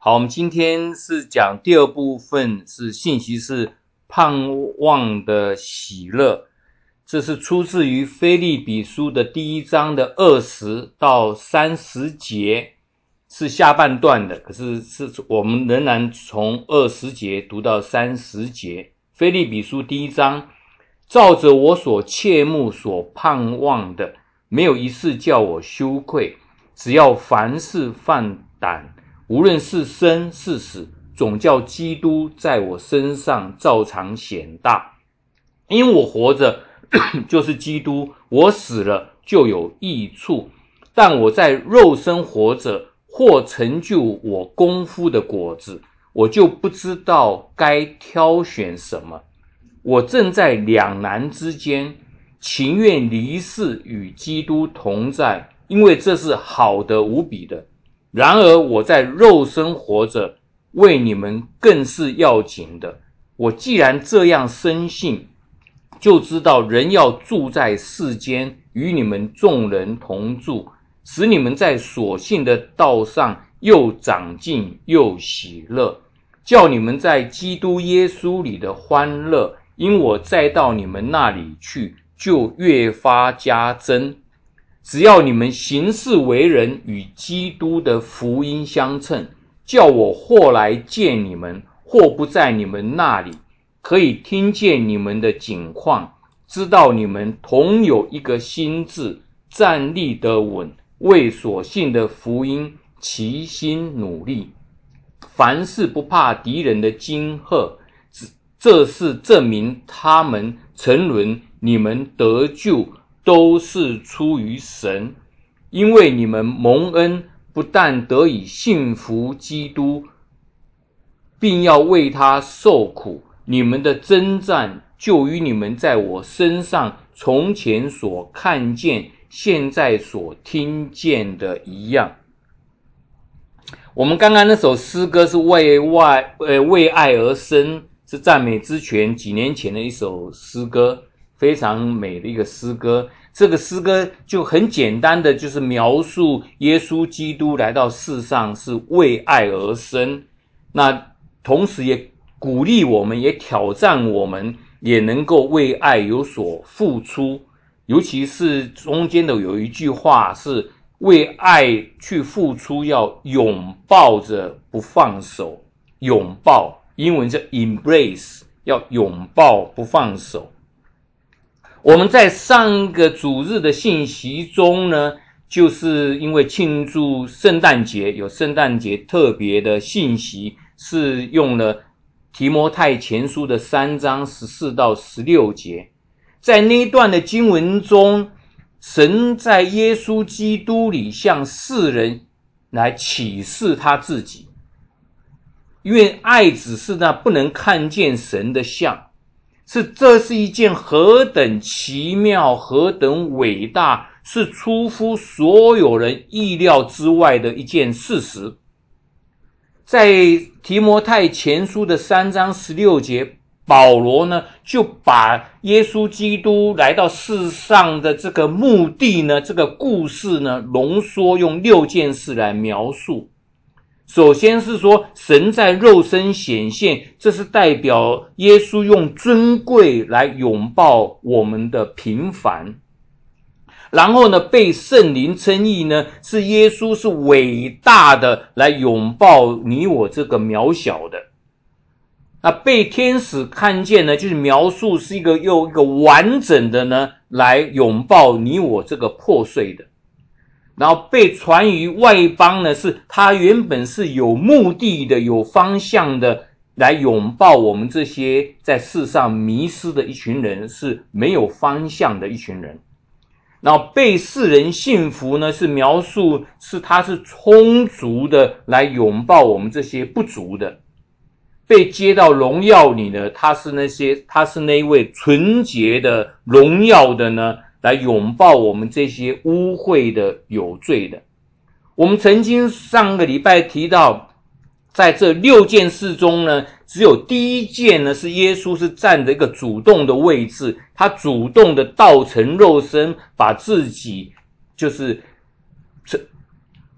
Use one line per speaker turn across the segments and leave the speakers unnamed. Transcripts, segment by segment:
好，我们今天是讲第二部分，是信息是盼望的喜乐。这是出自于腓立比书的第1章的20到30节，是下半段的，可是我们仍然从20节读到30节。腓立比书第1章，照着我所切慕所盼望的，没有一事叫我羞愧，只要凡事放胆，无论是生是死，总叫基督在我身上照常显大。因为我活着就是基督，我死了就有益处。但我在肉身活着，或成就我功夫的果子，我就不知道该挑选什么。我正在两难之间，情愿离世与基督同在，因为这是好的无比的。然而我在肉身活着，为你们更是要紧的。我既然这样深信，就知道人要住在世间，与你们众人同住，使你们在所信的道上又长进又喜乐，叫你们在基督耶稣里的欢乐，因我再到你们那里去，就越发加增。只要你们行事为人与基督的福音相称，叫我或来见你们，或不在你们那里，可以听见你们的景况，知道你们同有一个心志，站立得稳，为所信的福音齐心努力。凡事不怕敌人的惊吓，这是证明他们沉沦，你们得救都是出于神。因为你们蒙恩，不但得以信服基督，并要为他受苦，你们的征战就与你们在我身上从前所看见，现在所听见的一样。我们刚刚那首诗歌是为爱而生，是赞美之泉几年前的一首诗歌，非常美的一个诗歌。这个诗歌就很简单的就是描述耶稣基督来到世上是为爱而生，那同时也鼓励我们，也挑战我们，也能够为爱有所付出。尤其是中间的有一句话是为爱去付出，要拥抱着不放手。拥抱英文叫 embrace， 要拥抱不放手。我们在上个主日的信息中呢，就是因为庆祝圣诞节，有圣诞节特别的信息，是用了提摩太前书的3章14到16节。在那一段的经文中，神在耶稣基督里向世人来启示他自己，因为爱只是那不能看见神的像，这是一件何等奇妙，何等伟大，是出乎所有人意料之外的一件事实。在提摩太前书的3章16节，保罗呢就把耶稣基督来到世上的这个目的呢，这个故事呢浓缩，用6件事来描述。首先是说神在肉身显现，这是代表耶稣用尊贵来拥抱我们的平凡。然后呢，被圣灵称义呢，是耶稣是伟大的来拥抱你我这个渺小的。那被天使看见呢，就是描述是用一个完整的呢来拥抱你我这个破碎的。然后被传于外邦呢，是他原本是有目的的，有方向的来拥抱我们这些在世上迷失的一群人，是没有方向的一群人。然后被世人信服呢，是描述是他是充足的来拥抱我们这些不足的。被接到荣耀里呢，他是那一位纯洁的荣耀的呢，来拥抱我们这些污秽的有罪的。我们曾经上个礼拜提到，在这6件事中呢，只有第一件呢是耶稣是站着一个主动的位置，他主动的道成肉身，把自己就是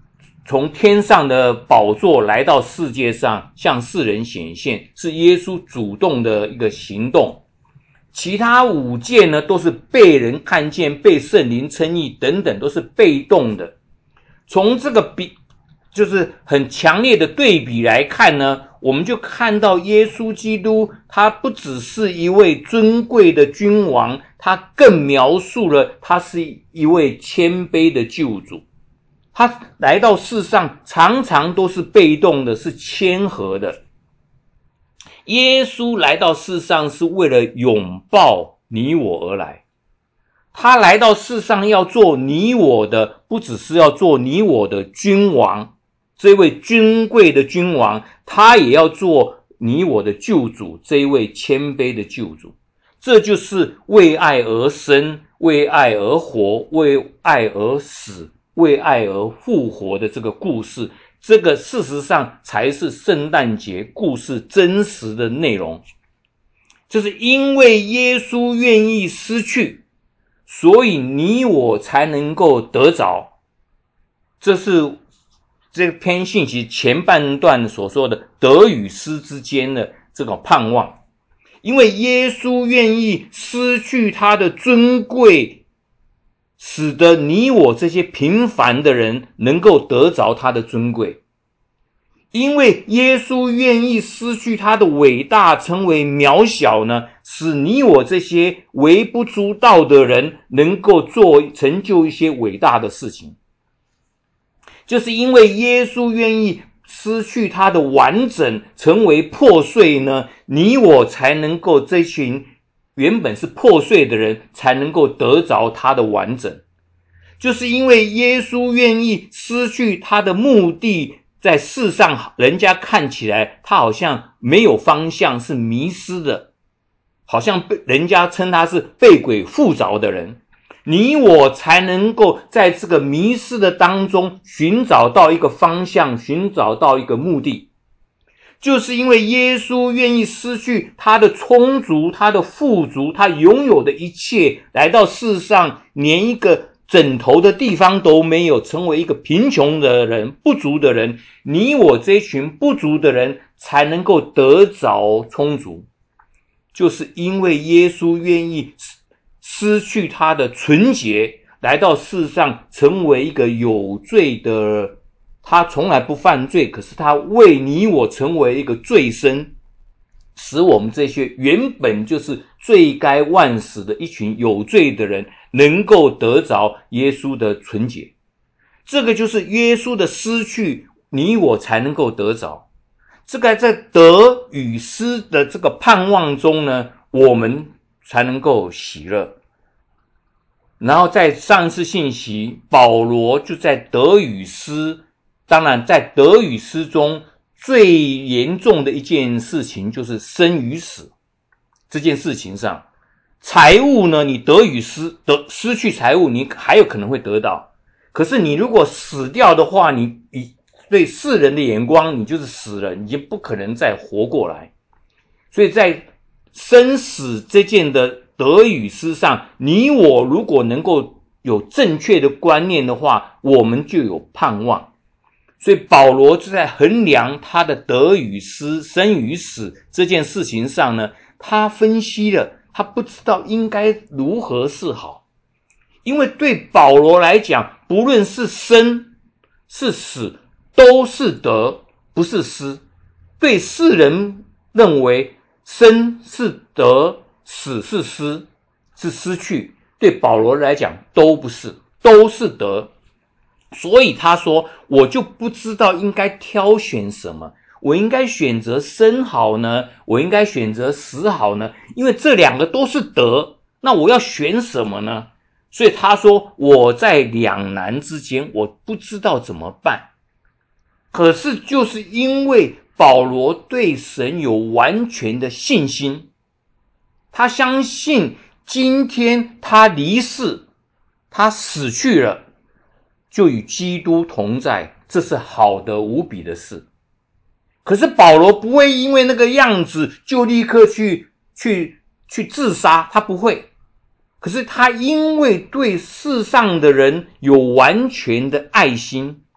从天上的宝座来到世界上向世人显现，是耶稣主动的一个行动。其他5件呢，都是被人看见、被圣灵称义等等，都是被动的。从这个就是很强烈的对比来看呢，我们就看到耶稣基督，他不只是一位尊贵的君王，他更描述了他是一位谦卑的救主。他来到世上常常都是被动的，是谦和的。耶稣来到世上是为了拥抱你我而来，他来到世上要做你我的，不只是要做你我的君王，这位尊贵的君王，他也要做你我的救主，这一位谦卑的救主。这就是为爱而生，为爱而活，为爱而死，为爱而复活的这个故事，这个事实上才是圣诞节故事真实的内容。就是因为耶稣愿意失去，所以你我才能够得着。这是这篇信息前半段所说的得与失之间的这个盼望。因为耶稣愿意失去他的尊贵，使得你我这些平凡的人能够得着他的尊贵。因为耶稣愿意失去他的伟大，成为渺小呢，使你我这些微不足道的人能够成就一些伟大的事情。就是因为耶稣愿意失去他的完整，成为破碎呢，你我才能够，这群原本是破碎的人才能够得着他的完整。就是因为耶稣愿意失去他的目的，在世上人家看起来他好像没有方向，是迷失的，好像人家称他是被鬼附着的人，你我才能够在这个迷失的当中寻找到一个方向，寻找到一个目的。就是因为耶稣愿意失去他的充足，他的富足，他拥有的一切，来到世上连一个枕头的地方都没有，成为一个贫穷的人，不足的人，你我这群不足的人才能够得着充足。就是因为耶稣愿意失去他的纯洁，来到世上成为一个有罪的，他从来不犯罪，可是他为你我成为一个罪身，使我们这些原本就是罪该万死的一群有罪的人能够得着耶稣的纯洁。这个就是耶稣的失去，你我才能够得着。这个在得与失的这个盼望中呢，我们才能够喜乐。然后在上一次信息，保罗就在得与失，当然在得与失中最严重的一件事情就是生与死。这件事情上，财物呢，你得与失，失去财物你还有可能会得到，可是你如果死掉的话，你对世人的眼光你就是死了，你就不可能再活过来。所以在生死这件的得与失上，你我如果能够有正确的观念的话，我们就有盼望。所以保罗就在衡量他的得与失，生与死这件事情上呢，他分析了，他不知道应该如何是好。因为对保罗来讲，不论是生是死都是得，不是失。对世人认为生是得，死是失，是失去，对保罗来讲都不是，都是得。所以他说，我就不知道应该挑选什么，我应该选择生好呢，我应该选择死好呢？因为这两个都是得，那我要选什么呢？所以他说，我在两难之间，我不知道怎么办。可是就是因为保罗对神有完全的信心，他相信今天他离世，他死去了，就与基督同在，这是好的无比的事。可是保罗不会因为那个样子就立刻去自杀，他不会。可是他因为对世上的人有完全的爱心，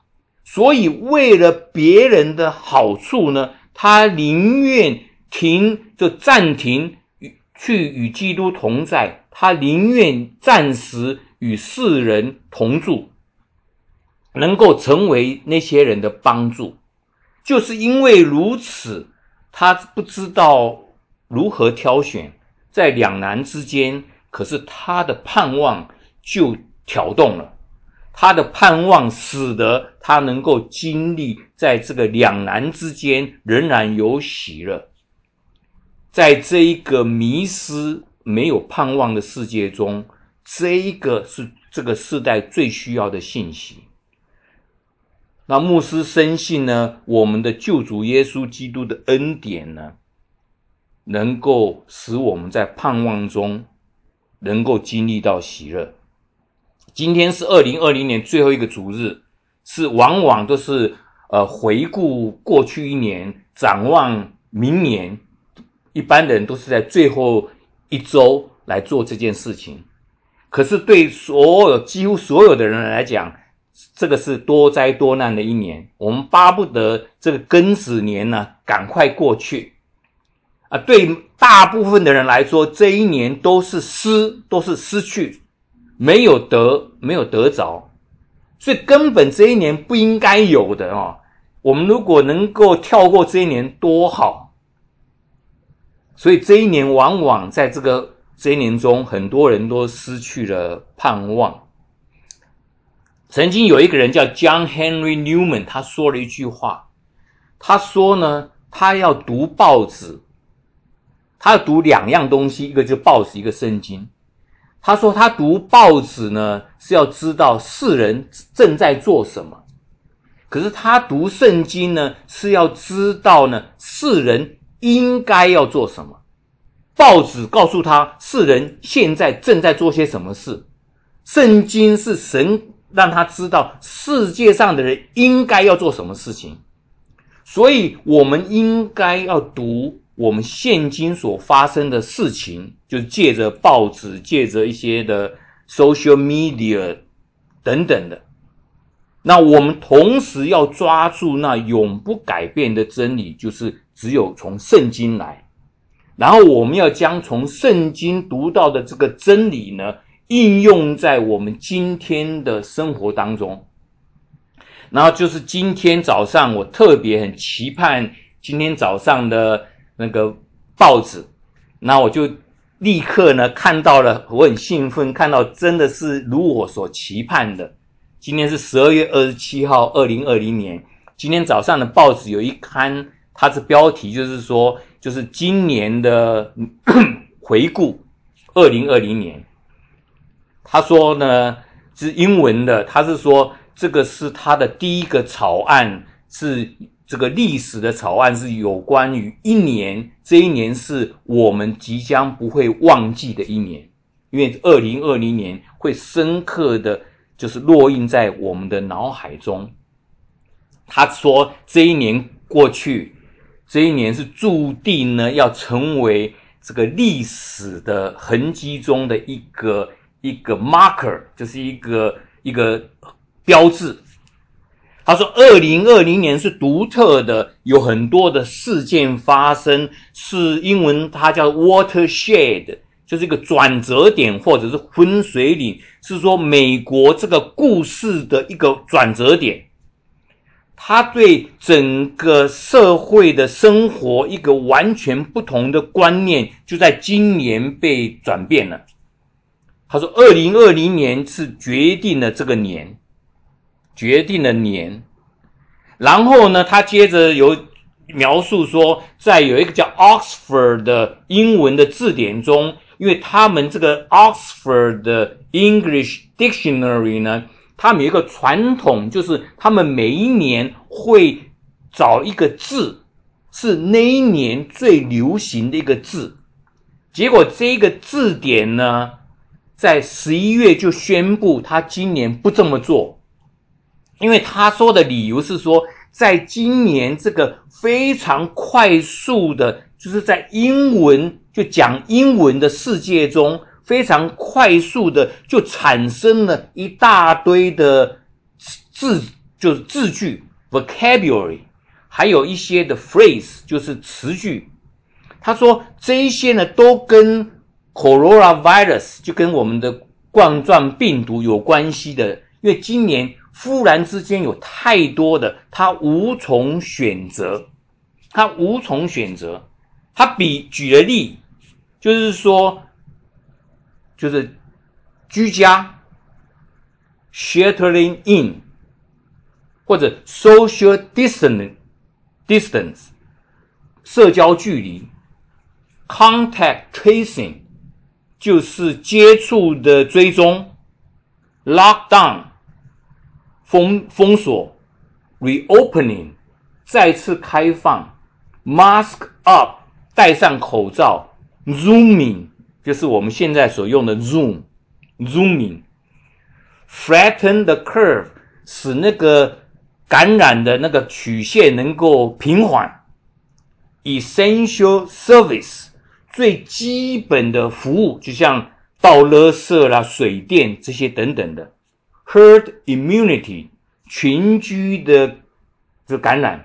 所以为了别人的好处呢，他宁愿暂停去与基督同在，他宁愿暂时与世人同住，能够成为那些人的帮助。就是因为如此，他不知道如何挑选，在两难之间，可是他的盼望就挑动了，他的盼望使得他能够经历在这个两难之间仍然有喜乐。在这一个迷失没有盼望的世界中，这一个是这个世代最需要的信息。那牧师深信呢，我们的救主耶稣基督的恩典呢，能够使我们在盼望中能够经历到喜乐。今天是2020年最后一个主日，是往往都是回顾过去一年，展望明年，一般人都是在最后一周来做这件事情。可是对几乎所有的人来讲，这个是多灾多难的一年，我们巴不得这个庚子年呢赶快过去对大部分的人来说，这一年都是失去，没有得着，所以根本这一年不应该有的我们如果能够跳过这一年多好。所以这一年往往在这一年中，很多人都失去了盼望。曾经有一个人叫 John Henry Newman， 他说了一句话，他说呢，他要读报纸，他要读两样东西，一个就是报纸，一个圣经。他说他读报纸呢，是要知道世人正在做什么，可是他读圣经呢，是要知道呢世人应该要做什么。报纸告诉他世人现在正在做些什么事，圣经是神让他知道世界上的人应该要做什么事情。所以我们应该要读我们现今所发生的事情，就借着报纸，借着一些的 social media 等等的。那我们同时要抓住那永不改变的真理，就是只有从圣经来，然后我们要将从圣经读到的这个真理呢，应用在我们今天的生活当中。然后就是今天早上我特别很期盼今天早上的那个报纸，那我就立刻呢看到了，我很兴奋，看到真的是如我所期盼的。今天是12月27号2020年，今天早上的报纸有一刊，它的标题就是说，就是今年的回顾2020年。他说呢是英文的，他是说这个是他的第一个草案，是这个历史的草案，是有关于一年，这一年是我们即将不会忘记的一年，因为2020年会深刻的就是落印在我们的脑海中。他说这一年过去，这一年是注定呢要成为这个历史的痕迹中的一个 marker， 就是一个标志。他说2020年是独特的，有很多的事件发生，是英文它叫 watershed， 就是一个转折点或者是分水岭，是说美国这个故事的一个转折点。他对整个社会的生活一个完全不同的观念就在今年被转变了。他说2020年是决定了这个年，决定了年。然后呢，他接着有描述说，在有一个叫 Oxford 的英文的字典中，因为他们这个 Oxford 的 English Dictionary 呢，他们有一个传统，就是他们每一年会找一个字，是那一年最流行的一个字。结果这个字典呢，在11月就宣布他今年不这么做，因为他说的理由是说，在今年这个非常快速的，就是在英文就讲英文的世界中，非常快速的就产生了一大堆的就是字句 vocabulary， 还有一些的 phrase 就是词句。他说这一些呢都跟 coronavirus 就跟我们的冠状病毒有关系的，因为今年忽然之间有太多的，他无从选择。他举了例，就是说就是居家 sheltering in 或者 social distance 社交距离， contact tracing 就是接触的追踪， lockdown 封锁， reopening 再次开放， mask up 戴上口罩， zooming 就是我们现在所用的 zooming， flatten the curve 使那个感染的那个曲线能够平缓， essential service 最基本的服务，就像倒垃圾啦、水电这些等等的， herd immunity 群居的感染，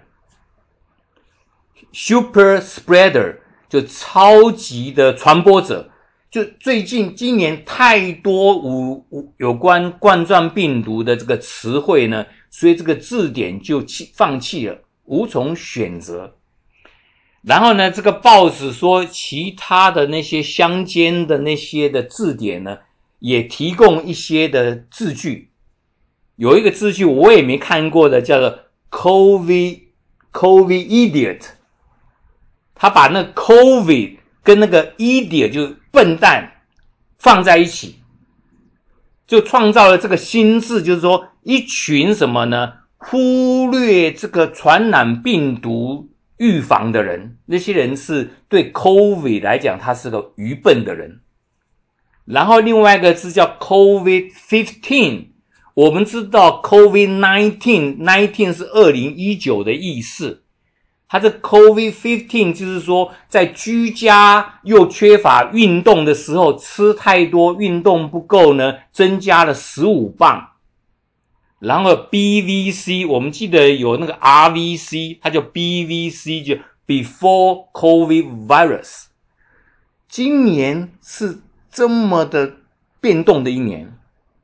super spreader 就超级的传播者。就最近今年太多有关冠状病毒的这个词汇呢，所以这个字典就放弃了，无从选择。然后呢，这个报纸说其他的那些乡间的那些的字典呢，也提供一些的字句。有一个字句我也没看过的，叫做 COVID idiot。他把那个 COVID 跟那个 idiot 就笨蛋放在一起，就创造了这个新字，就是说一群什么呢？忽略这个传染病毒预防的人，那些人是对 COVID 来讲他是个愚笨的人。然后另外一个字叫 COVID-15， 我们知道 COVID-19 是2019的意思，它这 COVID-15 就是说在居家又缺乏运动的时候，吃太多运动不够呢，增加了15磅。然后 BVC 我们记得有那个 RVC， 它叫 BVC 就 Before COVID Virus。 今年是这么的变动的一年，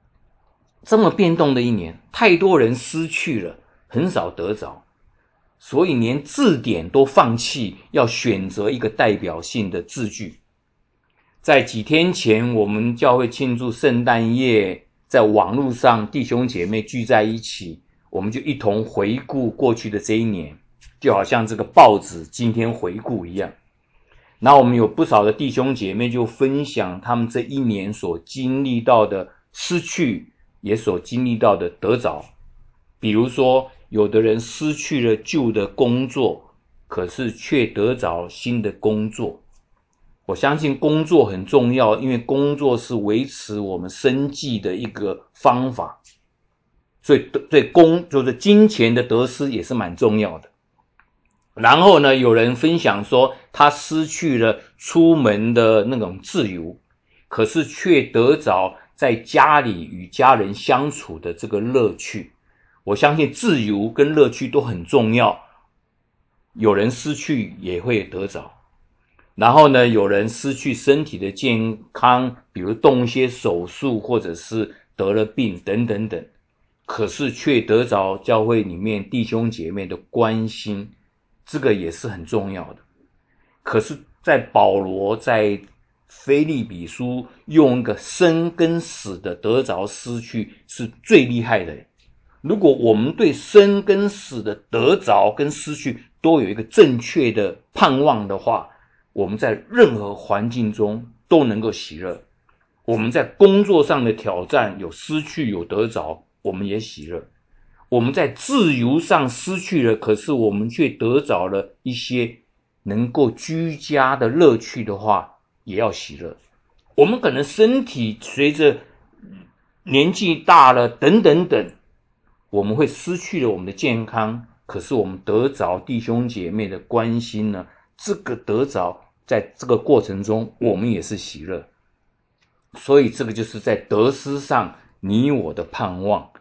太多人失去了，很少得着，所以连字典都放弃要选择一个代表性的字句。在几天前我们教会庆祝圣诞夜，在网络上弟兄姐妹聚在一起，我们就一同回顾过去的这一年，就好像这个报纸今天回顾一样。然后我们有不少的弟兄姐妹就分享他们这一年所经历到的失去，也所经历到的得着。比如说有的人失去了旧的工作，可是却得着新的工作。我相信工作很重要，因为工作是维持我们生计的一个方法，所以对就是金钱的得失也是蛮重要的。然后呢，有人分享说他失去了出门的那种自由，可是却得着在家里与家人相处的这个乐趣。我相信自由跟乐趣都很重要，有人失去也会得着。然后呢，有人失去身体的健康，比如动一些手术，或者是得了病等等等，可是却得着教会里面弟兄姐妹的关心，这个也是很重要的。可是在保罗在腓立比书用一个生跟死的得着失去是最厉害的。如果我们对生跟死的得着跟失去都有一个正确的盼望的话，我们在任何环境中都能够喜乐。我们在工作上的挑战有失去有得着，我们也喜乐。我们在自由上失去了，可是我们却得着了一些能够居家的乐趣的话，也要喜乐。我们可能身体随着年纪大了等等等，我们会失去了我们的健康，可是我们得着弟兄姐妹的关心呢，这个得着在这个过程中我们也是喜乐。所以这个就是在得失上你我的盼望。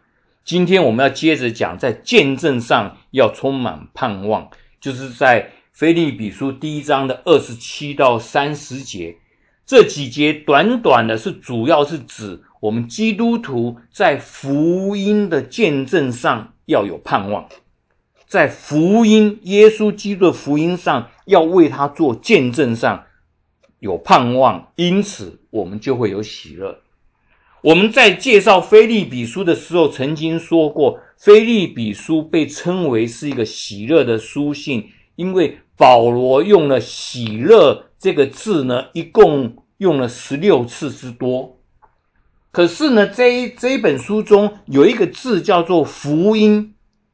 今天我们要接着讲，在见证上要充满盼望，就是在腓立比书1章的27到30节。这几节短短的是主要是指我们基督徒在福音的见证上要有盼望，在福音耶稣基督的福音上要为他做见证上有盼望，因此我们就会有喜乐。我们在介绍腓立比书的时候曾经说过，腓立比书被称为是一个喜乐的书信，因为保罗用了喜乐这个字呢，一共用了16次之多。可是呢，这一本书中有一个字叫做福音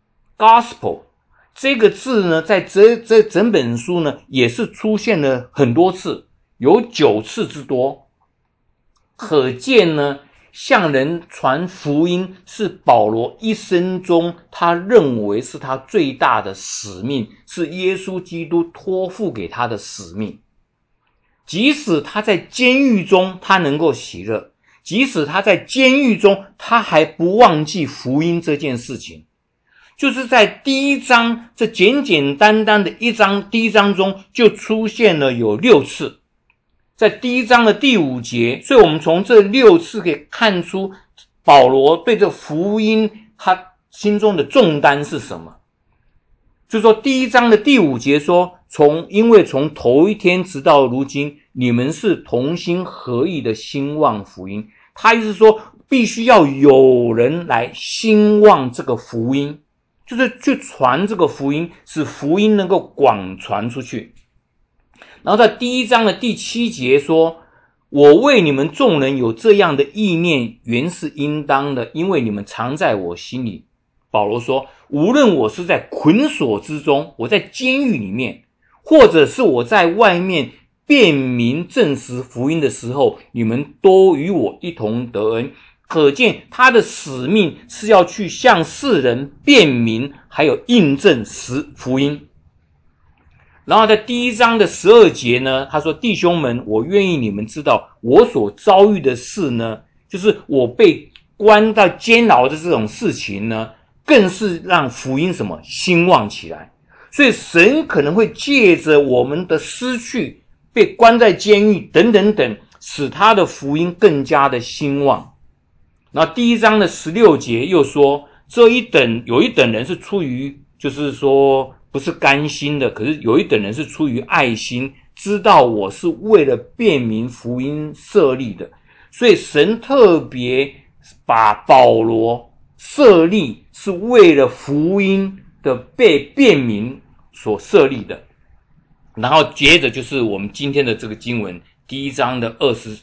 Gospel， 这个字呢，在这整本书呢也是出现了很多次，有9次之多。可见呢，向人传福音是保罗一生中他认为是他最大的使命，是耶稣基督托付给他的使命。即使他在监狱中他能够喜乐，即使他在监狱中他还不忘记福音这件事情。就是在第一章这简简单单的第一章中就出现了有6次，在第一章的第5节，所以我们从这6次可以看出保罗对这福音他心中的重担是什么。就是说第一章的第5节说，因为从头一天直到如今，你们是同心合意的兴旺福音。他意思说必须要有人来兴旺这个福音，就是去传这个福音，使福音能够广传出去。然后在第一章的第7节说，我为你们众人有这样的意念，原是应当的，因为你们常在我心里。保罗说，无论我是在捆锁之中，我在监狱里面，或者是我在外面辨明证实福音的时候，你们都与我一同得恩。可见他的使命是要去向世人辨明还有印证福音。然后在第一章的12节呢，他说，弟兄们，我愿意你们知道我所遭遇的事呢，就是我被关到监牢的这种事情呢，更是让福音什么兴旺起来。所以神可能会借着我们的失去，被关在监狱等等等，使他的福音更加的兴旺。然后第一章的16节又说，有一等人是出于，就是说不是甘心的，可是有一等人是出于爱心，知道我是为了辨明福音设立的。所以神特别把保罗设立是为了福音的被辨明所设立的。然后接着就是我们今天的这个经文第一章的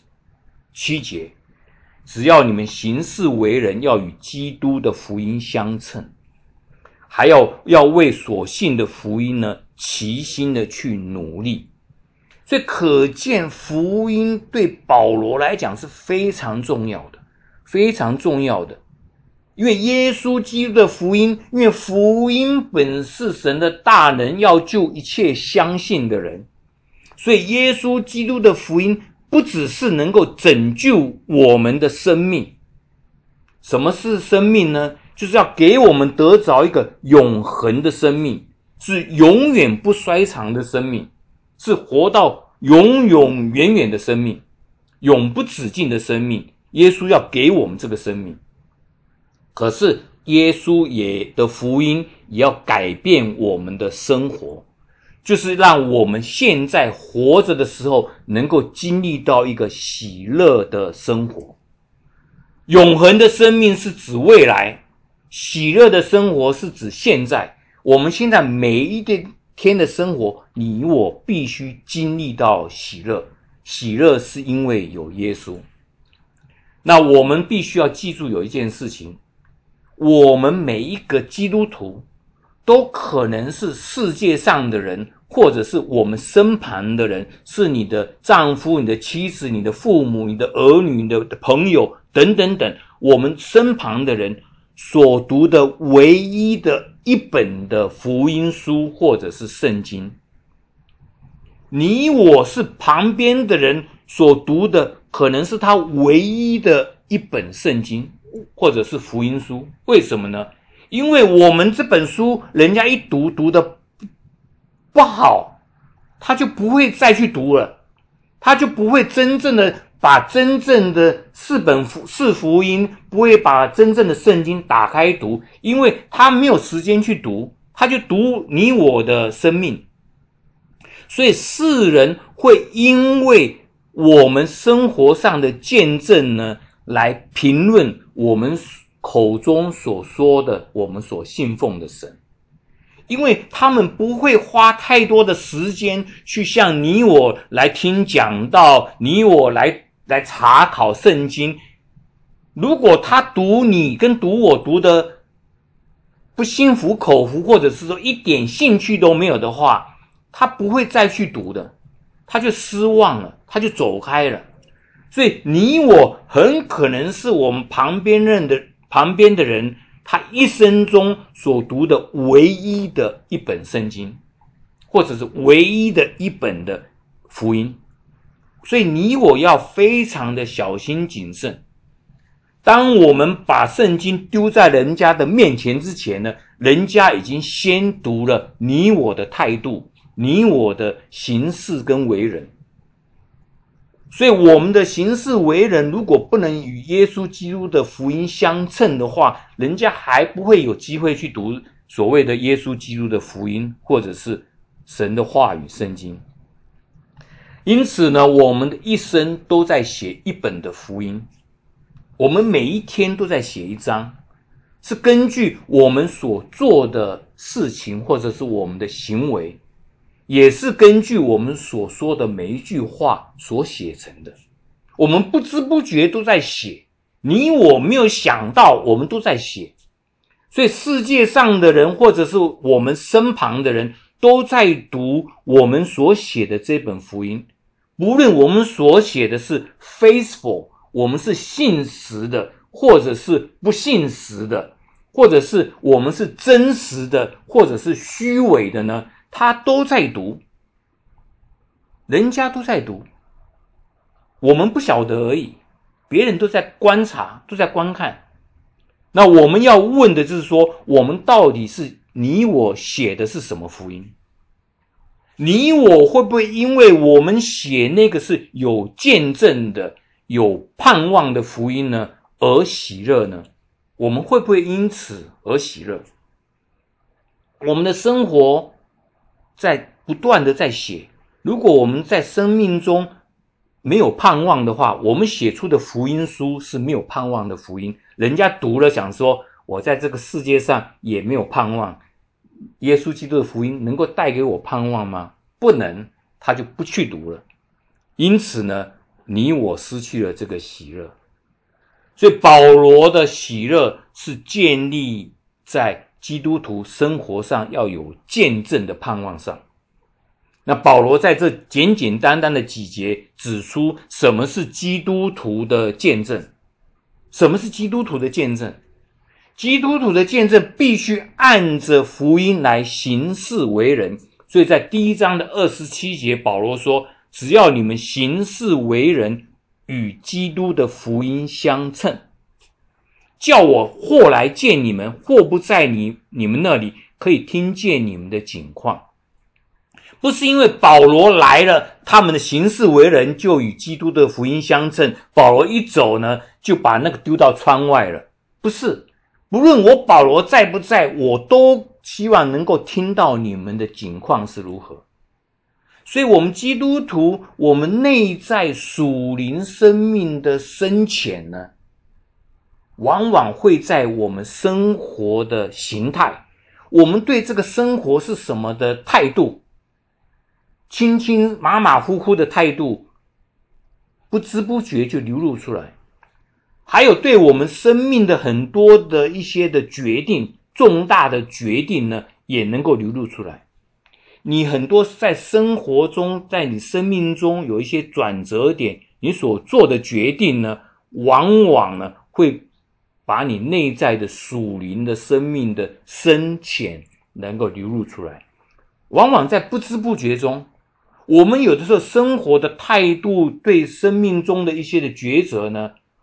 27节，只要你们行事为人要与基督的福音相称，还要为所信的福音呢齐心的去努力。所以可见福音对保罗来讲是非常重要的，非常重要的。因为耶稣基督的福音，因为福音本是神的大能，要救一切相信的人，所以耶稣基督的福音不只是能够拯救我们的生命。什么是生命呢？就是要给我们得着一个永恒的生命，是永远不衰长的生命，是活到永永远远的生命，永不止境的生命。耶稣要给我们这个生命，可是耶稣的福音也要改变我们的生活，就是让我们现在活着的时候能够经历到一个喜乐的生活。永恒的生命是指未来，喜乐的生活是指现在。我们现在每一天的生活，你我必须经历到喜乐，喜乐是因为有耶稣。那我们必须要记住有一件事情，我们每一个基督徒都可能是世界上的人，或者是我们身旁的人，是你的丈夫、你的妻子、你的父母、你的儿女、你的朋友等等等，我们身旁的人所读的唯一的一本的福音书或者是圣经。你我是旁边的人所读的可能是他唯一的一本圣经， 或者是福音书。为什么呢？因为我们这本书人家一读的不好，他就不会再去读了，他就不会真正的把真正的四福音，不会把真正的圣经打开读，因为他没有时间去读，他就读你我的生命。所以世人会因为我们生活上的见证呢，来评论我们口中所说的我们所信奉的神，因为他们不会花太多的时间去向你我来听讲道，你我来查考圣经。如果他读你跟读我读的不心服口服，或者是说一点兴趣都没有的话，他不会再去读的，他就失望了，他就走开了。所以你我很可能是我们旁边的人他一生中所读的唯一的一本圣经，或者是唯一的一本的福音。所以你我要非常的小心谨慎。当我们把圣经丢在人家的面前之前呢，人家已经先读了你我的态度，你我的行事跟为人。所以我们的行事为人如果不能与耶稣基督的福音相称的话，人家还不会有机会去读所谓的耶稣基督的福音，或者是神的话语圣经。因此呢，我们的一生都在写一本的福音，我们每一天都在写一章，是根据我们所做的事情或者是我们的行为，也是根据我们所说的每一句话所写成的。我们不知不觉都在写，你我没有想到我们都在写。所以世界上的人或者是我们身旁的人都在读我们所写的这本福音，无论我们所写的是 faithful， 我们是信实的，或者是不信实的，或者是我们是真实的，或者是虚伪的呢，他都在读，人家都在读，我们不晓得而已，别人都在观察，都在观看。那我们要问的就是说，我们到底是你我写的是什么福音？你我会不会因为我们写那个是有见证的、有盼望的福音呢，而喜乐呢？我们会不会因此而喜乐？我们的生活在不断的在写，如果我们在生命中没有盼望的话，我们写出的福音书是没有盼望的福音。人家读了想说，我在这个世界上也没有盼望，耶稣基督的福音能够带给我盼望吗？不能，他就不去读了。因此呢，你我失去了这个喜乐。所以保罗的喜乐是建立在基督徒生活上要有见证的盼望上。那保罗在这简简单单的几节指出什么是基督徒的见证。什么是基督徒的见证？基督徒的见证必须按着福音来行事为人。所以在第1章的27节，保罗说，只要你们行事为人与基督的福音相称，叫我或来见你们，或不在你们那里，可以听见你们的景况。不是因为保罗来了，他们的行事为人就与基督的福音相称，保罗一走呢，就把那个丢到窗外了。不是，不论我保罗在不在，我都希望能够听到你们的景况是如何。所以我们基督徒，我们内在属灵生命的深浅呢，往往会在我们生活的形态，我们对这个生活是什么的态度，轻轻马马虎虎的态度，不知不觉就流露出来。还有对我们生命的很多的一些的决定，重大的决定呢，也能够流露出来。你很多在生活中，在你生命中有一些转折点，你所做的决定呢，往往呢会把你内在的属灵的生命的深浅能够流露出来。往往在不知不觉中，我们有的时候生活的态度，对生命中的一些的抉择呢，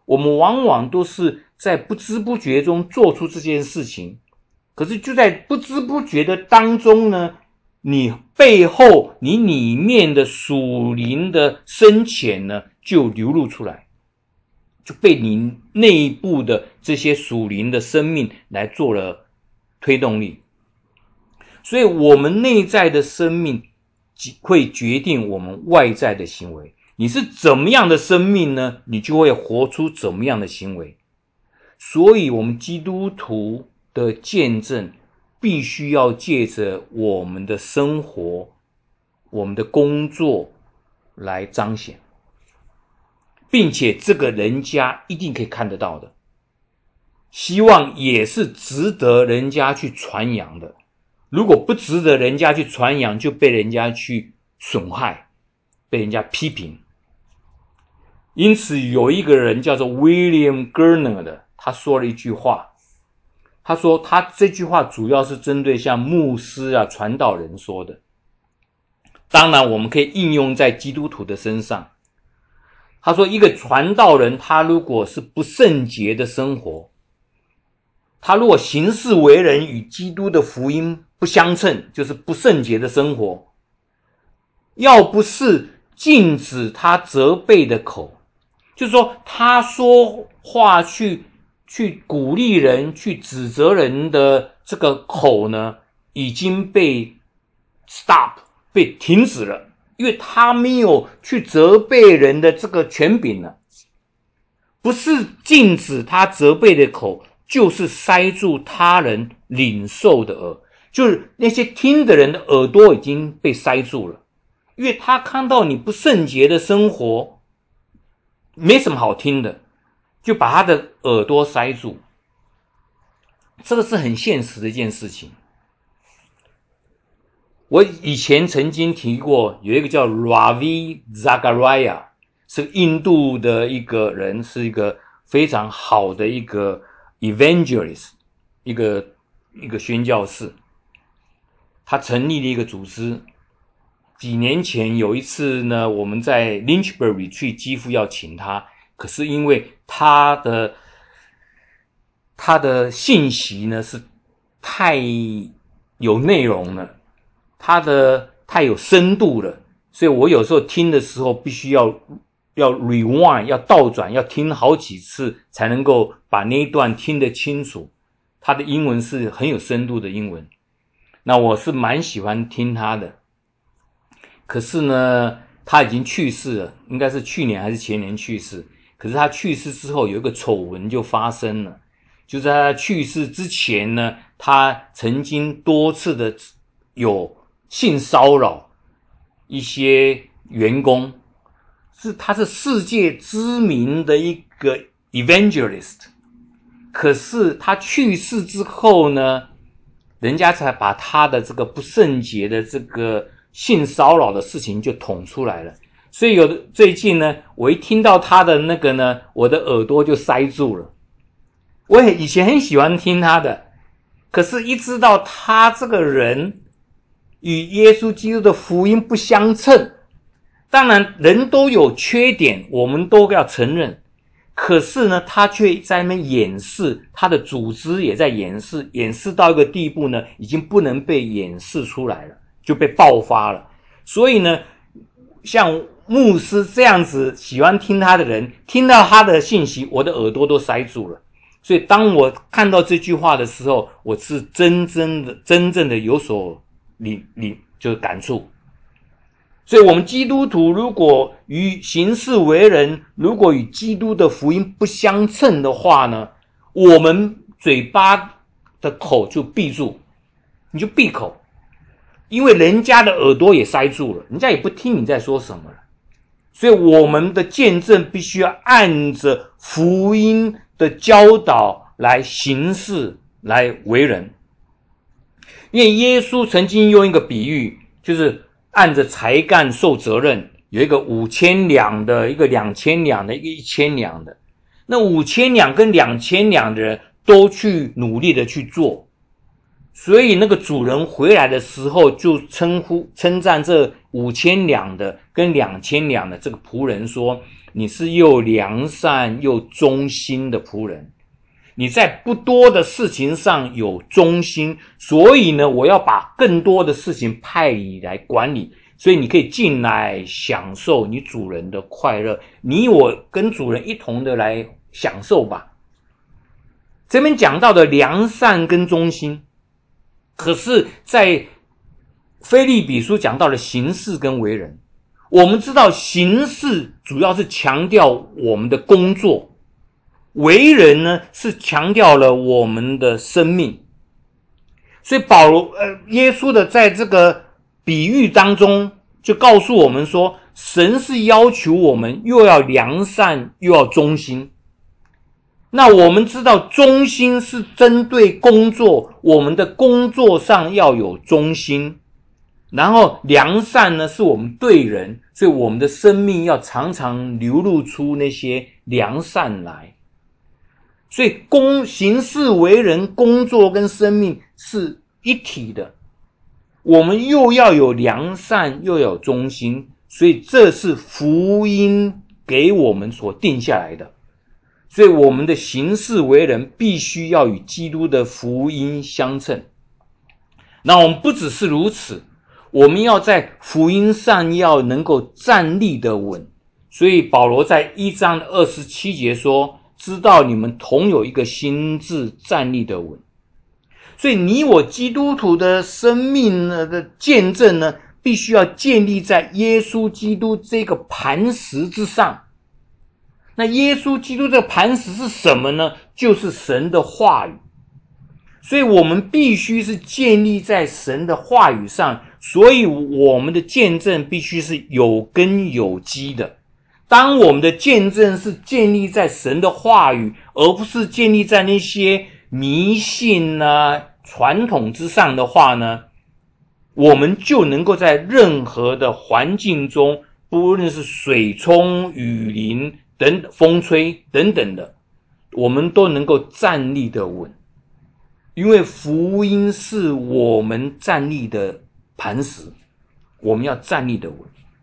我们往往都是在不知不觉中做出这件事情，可是就在不知不觉的当中呢，你背后你里面的属灵的深浅呢就流露出来，就被你内部的这些属灵的生命来做了推动力。所以我们内在的生命会决定我们外在的行为，你是怎么样的生命呢，你就会活出怎么样的行为。所以我们基督徒的见证必须要借着我们的生活，我们的工作来彰显，并且这个人家一定可以看得到的，希望也是值得人家去传扬的。如果不值得人家去传扬，就被人家去损害，被人家批评。因此有一个人叫做 William Gardner 的，他说了一句话，他说他这句话主要是针对像牧师啊、传道人说的，当然我们可以应用在基督徒的身上。他说一个传道人，他如果是不圣洁的生活，他如果行事为人与基督的福音不相称，就是不圣洁的生活，要不是禁止他责备的口，就是说他说话去鼓励人、去指责人的这个口呢，已经被 stop 被停止了，因为他没有去责备人的这个权柄了。不是禁止他责备的口，就是塞住他人领受的耳，就是那些听的人的耳朵已经被塞住了，因为他看到你不圣洁的生活没什么好听的，就把他的耳朵塞住。这个是很现实的一件事情。我以前曾经提过，有一个叫 Ravi Zachariah， 是印度的一个人，是一个非常好的一个 evangelist， 一个宣教士。他成立了一个组织。几年前有一次呢，我们在 Lynchburg Retreat 几乎要请他，可是因为他的信息呢是太有内容了，太有深度了，所以我有时候听的时候必须要 rewind， 要倒转，要听好几次才能够把那一段听得清楚。他的英文是很有深度的英文，那我是蛮喜欢听他的。可是呢，他已经去世了，应该是去年还是前年去世。可是他去世之后有一个丑闻就发生了，就在他去世之前呢，他曾经多次的有性骚扰一些员工，他是世界知名的一个 evangelist， 可是他去世之后呢，人家才把他的这个不圣洁的这个性骚扰的事情就捅出来了。所以最近呢，我一听到他的那个呢，我的耳朵就塞住了。我以前很喜欢听他的，可是一知道他这个人与耶稣基督的福音不相称，当然人都有缺点，我们都要承认，可是呢，他却在那边掩饰，他的组织也在掩饰到一个地步呢，已经不能被掩饰出来了，就被爆发了。所以呢，像牧师这样子喜欢听他的人，听到他的信息，我的耳朵都塞住了。所以当我看到这句话的时候，我是真正的有所就是感触。所以我们基督徒如果与行事为人，如果与基督的福音不相称的话呢，我们嘴巴的口就闭住，你就闭口，因为人家的耳朵也塞住了，人家也不听你在说什么了。所以我们的见证必须要按着福音的教导来行事，来为人。因为耶稣曾经用一个比喻，就是按着才干受责任，有一个5000两的，一个2000两的，一个1000两的。那5000两跟2000两的人都去努力的去做， 所以那个主人回来的时候，就称赞这5000两的跟2000两的这个仆人说，你是又良善又忠心的仆人，你在不多的事情上有忠心，所以呢，我要把更多的事情派你来管理，所以你可以进来享受你主人的快乐，你我跟主人一同的来享受吧。这边讲到的良善跟忠心，可是在腓立比书讲到了行事跟为人。我们知道行事主要是强调我们的工作，为人呢是强调了我们的生命。所以耶稣的在这个比喻当中就告诉我们说，神是要求我们又要良善又要忠心。那我们知道忠心是针对工作，我们的工作上要有忠心，然后良善呢是我们对人，所以我们的生命要常常流露出那些良善来。所以行事为人，工作跟生命是一体的，我们又要有良善又要有忠心，所以这是福音给我们所定下来的。所以我们的行事为人必须要与基督的福音相称。那我们不只是如此，我们要在福音上要能够站立得稳。所以保罗在1章27节说，知道你们同有一个心志，站立得稳。所以你我基督徒的生命的见证呢，必须要建立在耶稣基督这个磐石之上。那耶稣基督这个磐石是什么呢？就是神的话语。所以我们必须是建立在神的话语上，所以我们的见证必须是有根有基的。当我们的见证是建立在神的话语，而不是建立在那些迷信传统之上的话呢，我们就能够在任何的环境中，不论是水冲雨淋风吹等等的，我们都能够站立得稳。因为福音是我们站立的磐石，我们要站立得稳。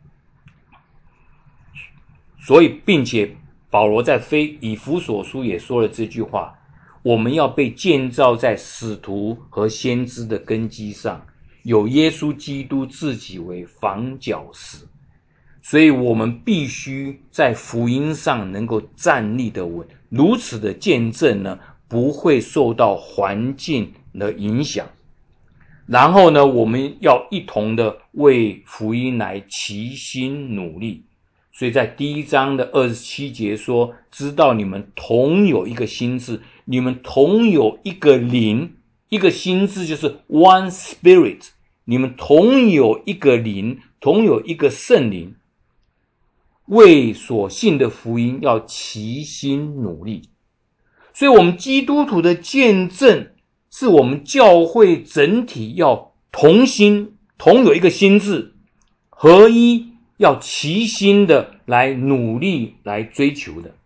所以并且保罗在以弗所书也说了这句话，我们要被建造在使徒和先知的根基上，有耶稣基督自己为房角石。所以我们必须在福音上能够站立得稳，如此的见证呢，不会受到环境的影响。然后呢，我们要一同的为福音来齐心努力。所以在1章27节说，知道你们同有一个心志，你们同有一个灵，一个心志就是 one spirit， 你们同有一个灵，同有一个圣灵，为所信的福音要齐心努力。所以我们基督徒的见证是我们教会整体要同心，同有一个心志，合一，要齐心的来努力来追求的。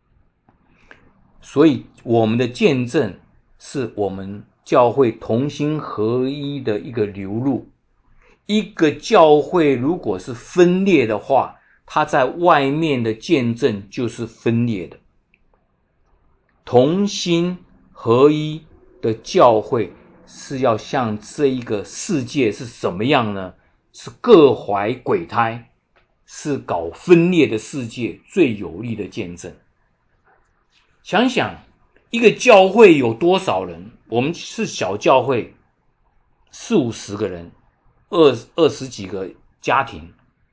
所以我们的见证是我们教会同心合一的一个流露。一个教会如果是分裂的话，它在外面的见证就是分裂的。同心合一的教会是要像这一个世界是什么样呢？是各怀鬼胎，是搞分裂的世界最有力的见证。想想一个教会有多少人，我们是小教会40-50个人，20几个家庭，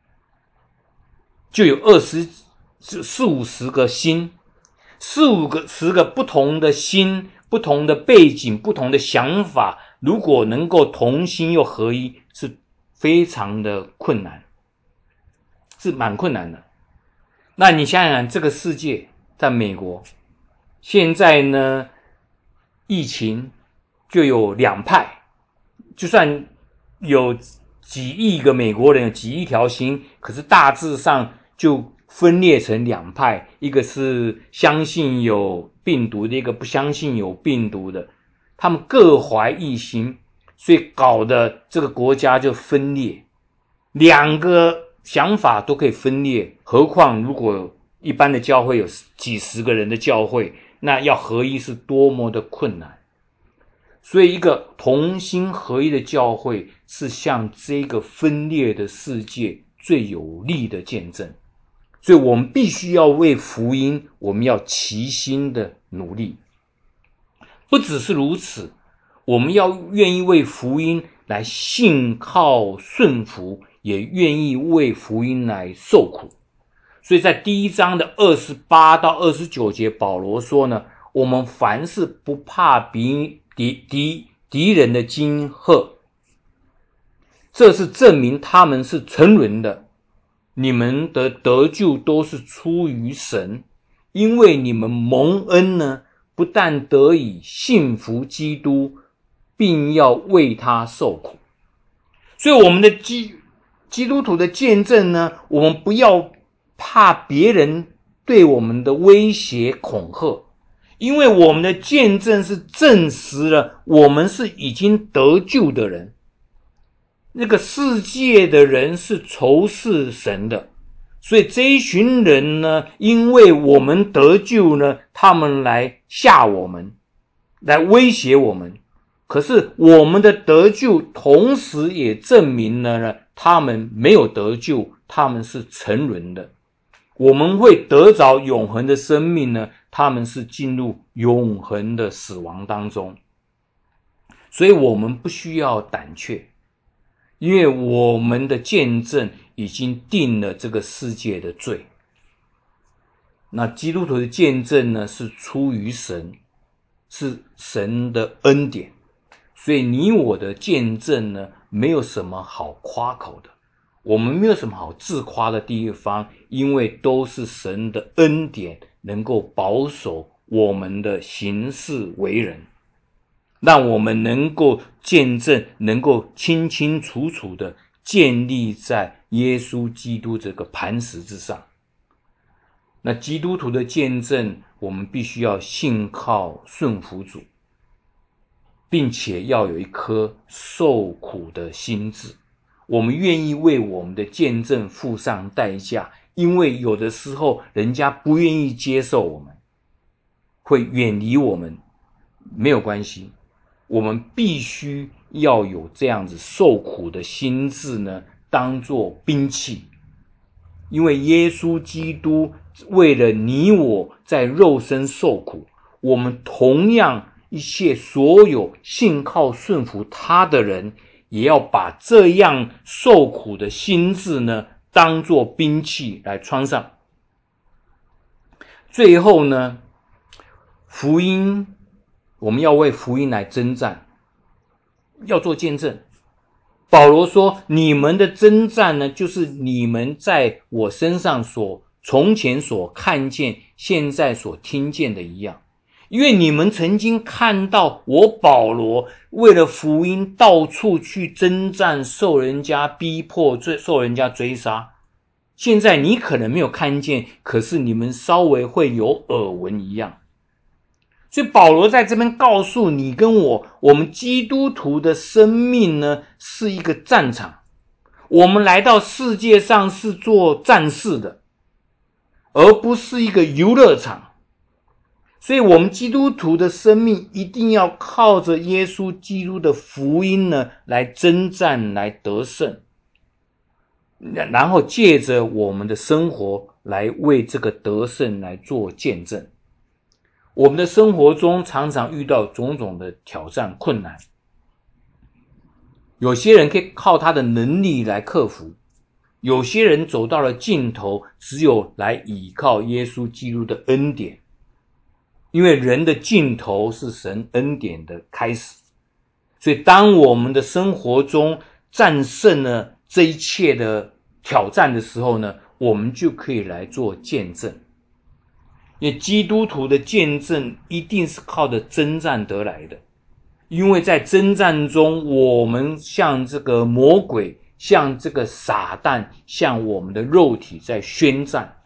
就有40-50个心，40-50个不同的心，不同的背景，不同的想法，如果能够同心又合一，是非常的困难，是蛮困难的。那你想想这个世界，在美国现在呢，疫情就有2派，就算有几亿个美国人，有几亿条心，可是大致上就分裂成2派，一个是相信有病毒的，一个不相信有病毒的，他们各怀一心， 所以搞得这个国家就分裂，两个想法都可以分裂，何况如果一般的教会有几十个人的教会，那要合一是多么的困难。所以一个同心合一的教会是向这个分裂的世界最有力的见证。所以我们必须要为福音，我们要齐心的努力。不只是如此，我们要愿意为福音来信靠顺服，也愿意为福音来受苦。所以在第1章的28到29节，保罗说呢，我们凡事不怕敌人的惊吓，这是证明他们是沉沦的。你们的得救都是出于神，因为你们蒙恩呢，不但得以信服基督，并要为他受苦。所以我们的基督徒的见证呢，我们不要怕别人对我们的威胁恐吓，因为我们的见证是证实了我们是已经得救的人。那个世界的人是仇视神的，所以这一群人呢，因为我们得救呢，他们来吓我们，来威胁我们。可是我们的得救同时也证明了呢，他们没有得救，他们是沉沦的。我们会得着永恒的生命呢，他们是进入永恒的死亡当中。所以我们不需要胆怯，因为我们的见证已经定了这个世界的罪。那基督徒的见证呢，是出于神，是神的恩典。所以你我的见证呢，没有什么好夸口的，我们没有什么好自夸的地方，因为都是神的恩典能够保守我们的行事为人，让我们能够见证，能够清清楚楚的建立在耶稣基督这个磐石之上。那基督徒的见证，我们必须要信靠顺服主，并且要有一颗受苦的心志。我们愿意为我们的见证付上代价，因为有的时候人家不愿意接受我们，会远离我们，没有关系，我们必须要有这样子受苦的心志呢，当作兵器。因为耶稣基督为了你我在肉身受苦，我们同样一切所有信靠顺服他的人，也要把这样受苦的心志呢，当作兵器来穿上。最后呢，福音，我们要为福音来征战，要做见证。保罗说，你们的征战呢，就是你们在我身上从前所看见，现在所听见的一样。因为你们曾经看到我保罗为了福音到处去征战，受人家逼迫，受人家追杀。现在你可能没有看见，可是你们稍微会有耳闻一样。所以保罗在这边告诉你跟我们基督徒的生命呢，是一个战场。我们来到世界上是做战士的，而不是一个游乐场。所以我们基督徒的生命一定要靠着耶稣基督的福音呢，来征战，来得胜，然后借着我们的生活来为这个得胜来做见证。我们的生活中常常遇到种种的挑战困难，有些人可以靠他的能力来克服，有些人走到了尽头，只有来倚靠耶稣基督的恩典。因为人的尽头是神恩典的开始，所以当我们的生活中战胜了这一切的挑战的时候呢，我们就可以来做见证。因为基督徒的见证一定是靠着征战得来的，因为在征战中，我们向这个魔鬼，向这个撒旦，向我们的肉体在宣战。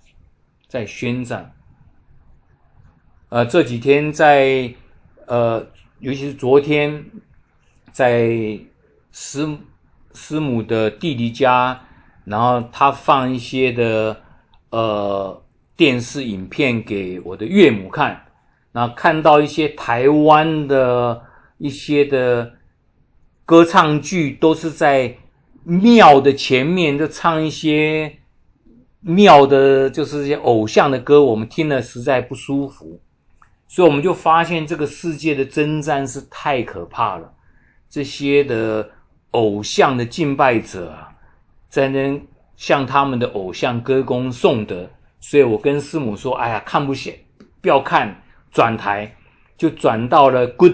这几天尤其是昨天， 在师母的弟弟家，然后他放一些的电视影片给我的岳母看，然后看到一些台湾的一些的歌唱剧，都是在庙的前面就唱一些庙的，就是一些偶像的歌，我们听了实在不舒服。所以我们就发现这个世界的征战是太可怕了。这些的偶像的敬拜者啊，在那向他们的偶像歌功颂德。所以我跟师母说，哎呀，看不下，不要看，转台，就转到了 Good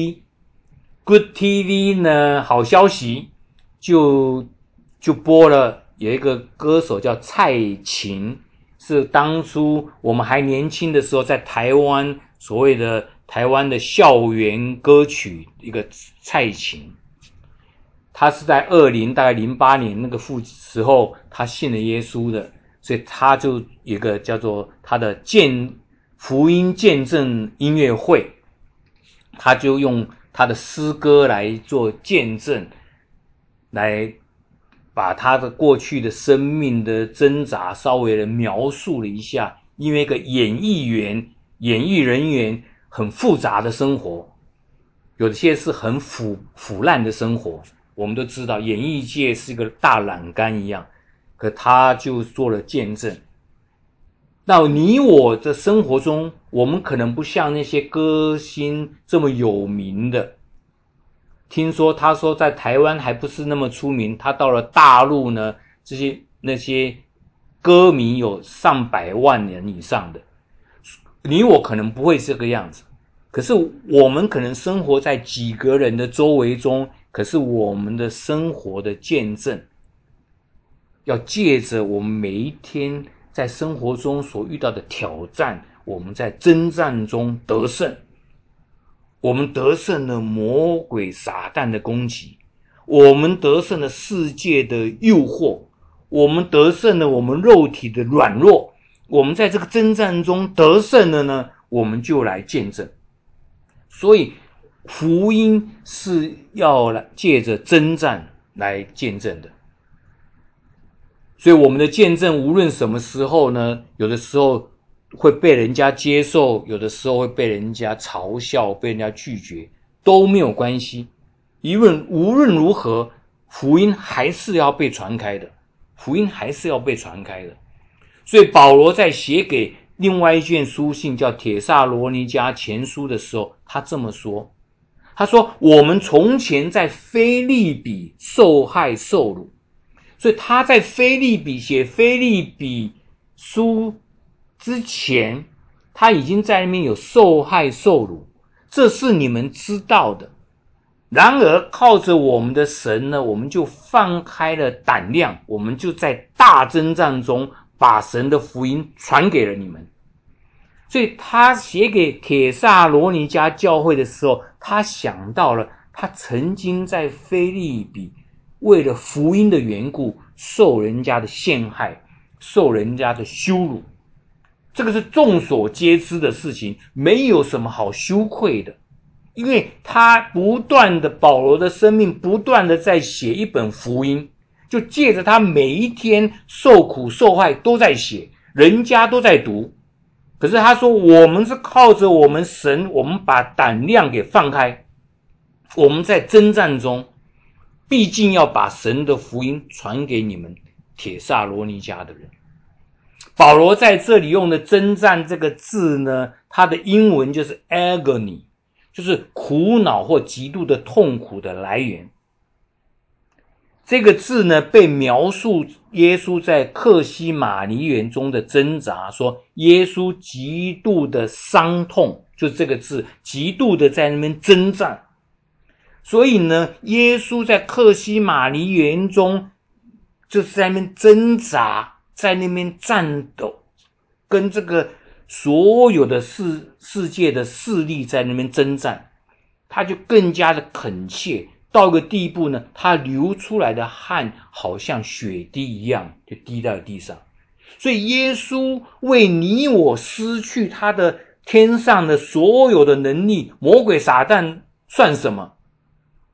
TV。Good TV 呢，好消息，就播了有一个歌手叫蔡琴，是当初我们还年轻的时候在台湾所谓的台湾的校园歌曲一个蔡琴。他是在大概08年那个时候他信了耶稣的，所以他就有一个叫做他的福音见证音乐会，他就用他的诗歌来做见证，来把他的过去的生命的挣扎稍微的描述了一下。因为一个演艺人员很复杂的生活，有些是很腐烂的生活，我们都知道演艺界是一个大栏杆一样，可他就做了见证。那你我的生活中，我们可能不像那些歌星这么有名的，听说他说在台湾还不是那么出名，他到了大陆呢，那些歌迷有上百万人以上的，你我可能不会这个样子。可是我们可能生活在几个人的周围中，可是我们的生活的见证，要借着我们每一天在生活中所遇到的挑战，我们在征战中得胜，我们得胜了魔鬼撒旦的攻击，我们得胜了世界的诱惑，我们得胜了我们肉体的软弱，我们在这个征战中得胜了呢，我们就来见证。所以福音是要借着征战来见证的。所以我们的见证无论什么时候呢，有的时候会被人家接受，有的时候会被人家嘲笑，被人家拒绝，都没有关系。无论如何，福音还是要被传开的，福音还是要被传开的。所以保罗在写给另外一卷书信叫帖撒罗尼迦前书的时候，他这么说，他说我们从前在腓立比受害受辱，所以他在写腓立比书之前，他已经在那边有受害受辱，这是你们知道的。然而靠着我们的神呢，我们就放开了胆量，我们就在大征战中把神的福音传给了你们。所以他写给帖撒罗尼迦教会的时候，他想到了他曾经在腓立比为了福音的缘故受人家的陷害，受人家的羞辱，这个是众所皆知的事情，没有什么好羞愧的。因为他保罗的生命不断的在写一本福音，就借着他每一天受苦受害都在写，人家都在读。可是他说我们是靠着我们神，我们把胆量给放开，我们在征战中毕竟要把神的福音传给你们帖撒罗尼迦的人。保罗在这里用的征战这个字呢，它的英文就是 agony， 就是苦恼或极度的痛苦的来源。这个字呢，被描述耶稣在客西马尼园中的挣扎，说耶稣极度的伤痛，就是这个字，极度的在那边征战。所以呢，耶稣在客西马尼园中就是在那边挣扎，在那边战斗，跟这个所有的世界的势力在那边征战，他就更加的恳切，到一个地步呢，他流出来的汗好像血滴一样，就滴在地上。所以耶稣为你我失去他的天上的所有的能力，魔鬼撒旦算什么？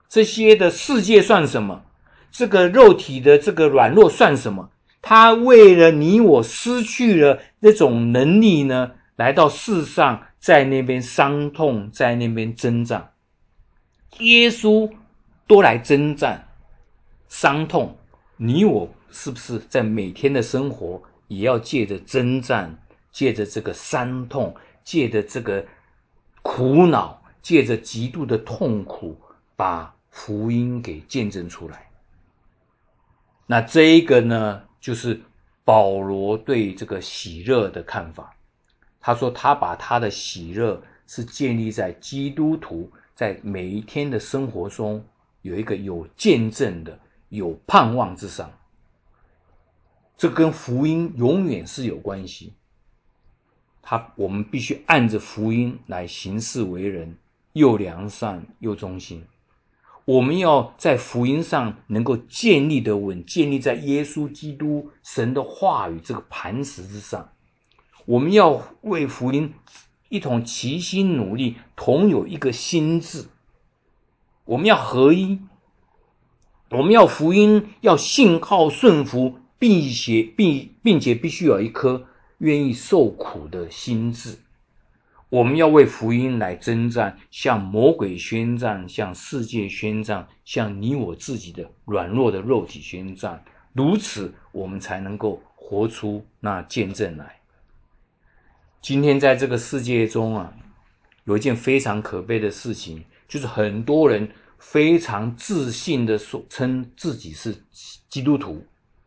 这些的世界算什么？这个肉体的这个软弱算什么？他为了你我失去了那种能力呢，来到世上，在那边伤痛，在那边征战。耶稣都来征战伤痛，你我是不是在每天的生活也要借着征战，借着这个伤痛，借着这个苦恼，借着极度的痛苦，把福音给见证出来？那这一个呢，就是保罗对这个喜乐的看法。他说他把他的喜乐是建立在基督徒在每一天的生活中有一个有见证的、有盼望之上。这跟福音永远是有关系。我们必须按着福音来行事为人，又良善又忠心。我们要在福音上能够建立得稳，建立在耶稣基督神的话语这个磐石之上。我们要为福音一同齐心努力，同有一个心志。我们要合一，我们要福音要信靠顺服，并且必须有一颗愿意受苦的心志。我们要为福音来征战，向魔鬼宣战，向世界宣战，向你我自己的软弱的肉体宣战。如此我们才能够活出那见证来。今天在这个世界中啊，有一件非常可悲的事情，就是很多人非常自信的称自己是基督徒，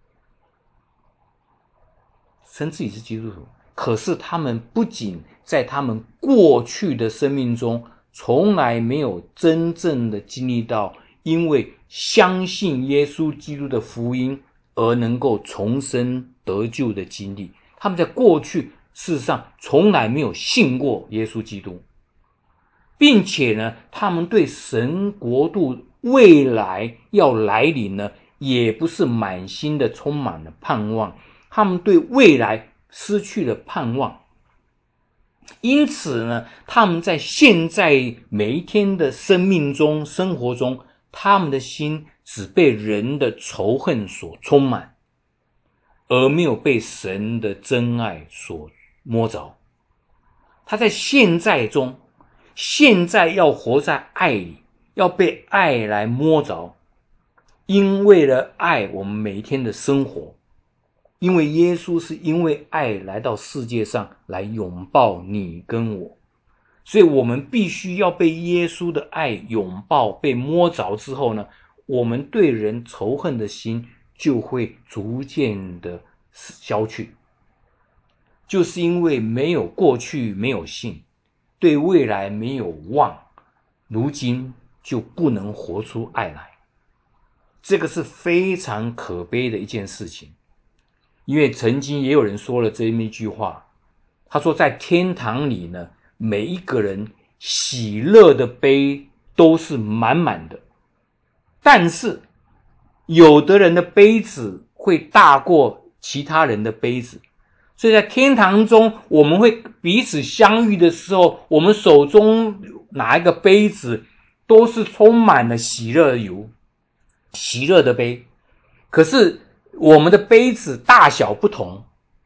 可是他们不仅在他们过去的生命中从来没有真正的经历到因为相信耶稣基督的福音而能够重生得救的经历，他们在过去事实上从来没有信过耶稣基督，并且呢，他们对神国度未来要来临呢，也不是满心的充满了盼望，他们对未来失去了盼望。因此呢，他们在现在每一天的生命中、生活中，他们的心只被人的仇恨所充满，而没有被神的真爱所摸着。他在现在中，现在要活在爱里，要被爱来摸着。因为了爱，我们每一天的生活，因为耶稣是因为爱来到世界上来拥抱你跟我，所以我们必须要被耶稣的爱拥抱，被摸着之后呢，我们对人仇恨的心就会逐渐的消去。就是因为没有过去，没有信，对未来没有望，如今就不能活出爱来。这个是非常可悲的一件事情。因为曾经也有人说了这么一句话，他说在天堂里呢，每一个人喜乐的杯都是满满的，但是有的人的杯子会大过其他人的杯子，所以在天堂中，我们会彼此相遇的时候，我们手中拿一个杯子都是充满了喜乐油，喜乐的杯。可是我们的杯子大小不同，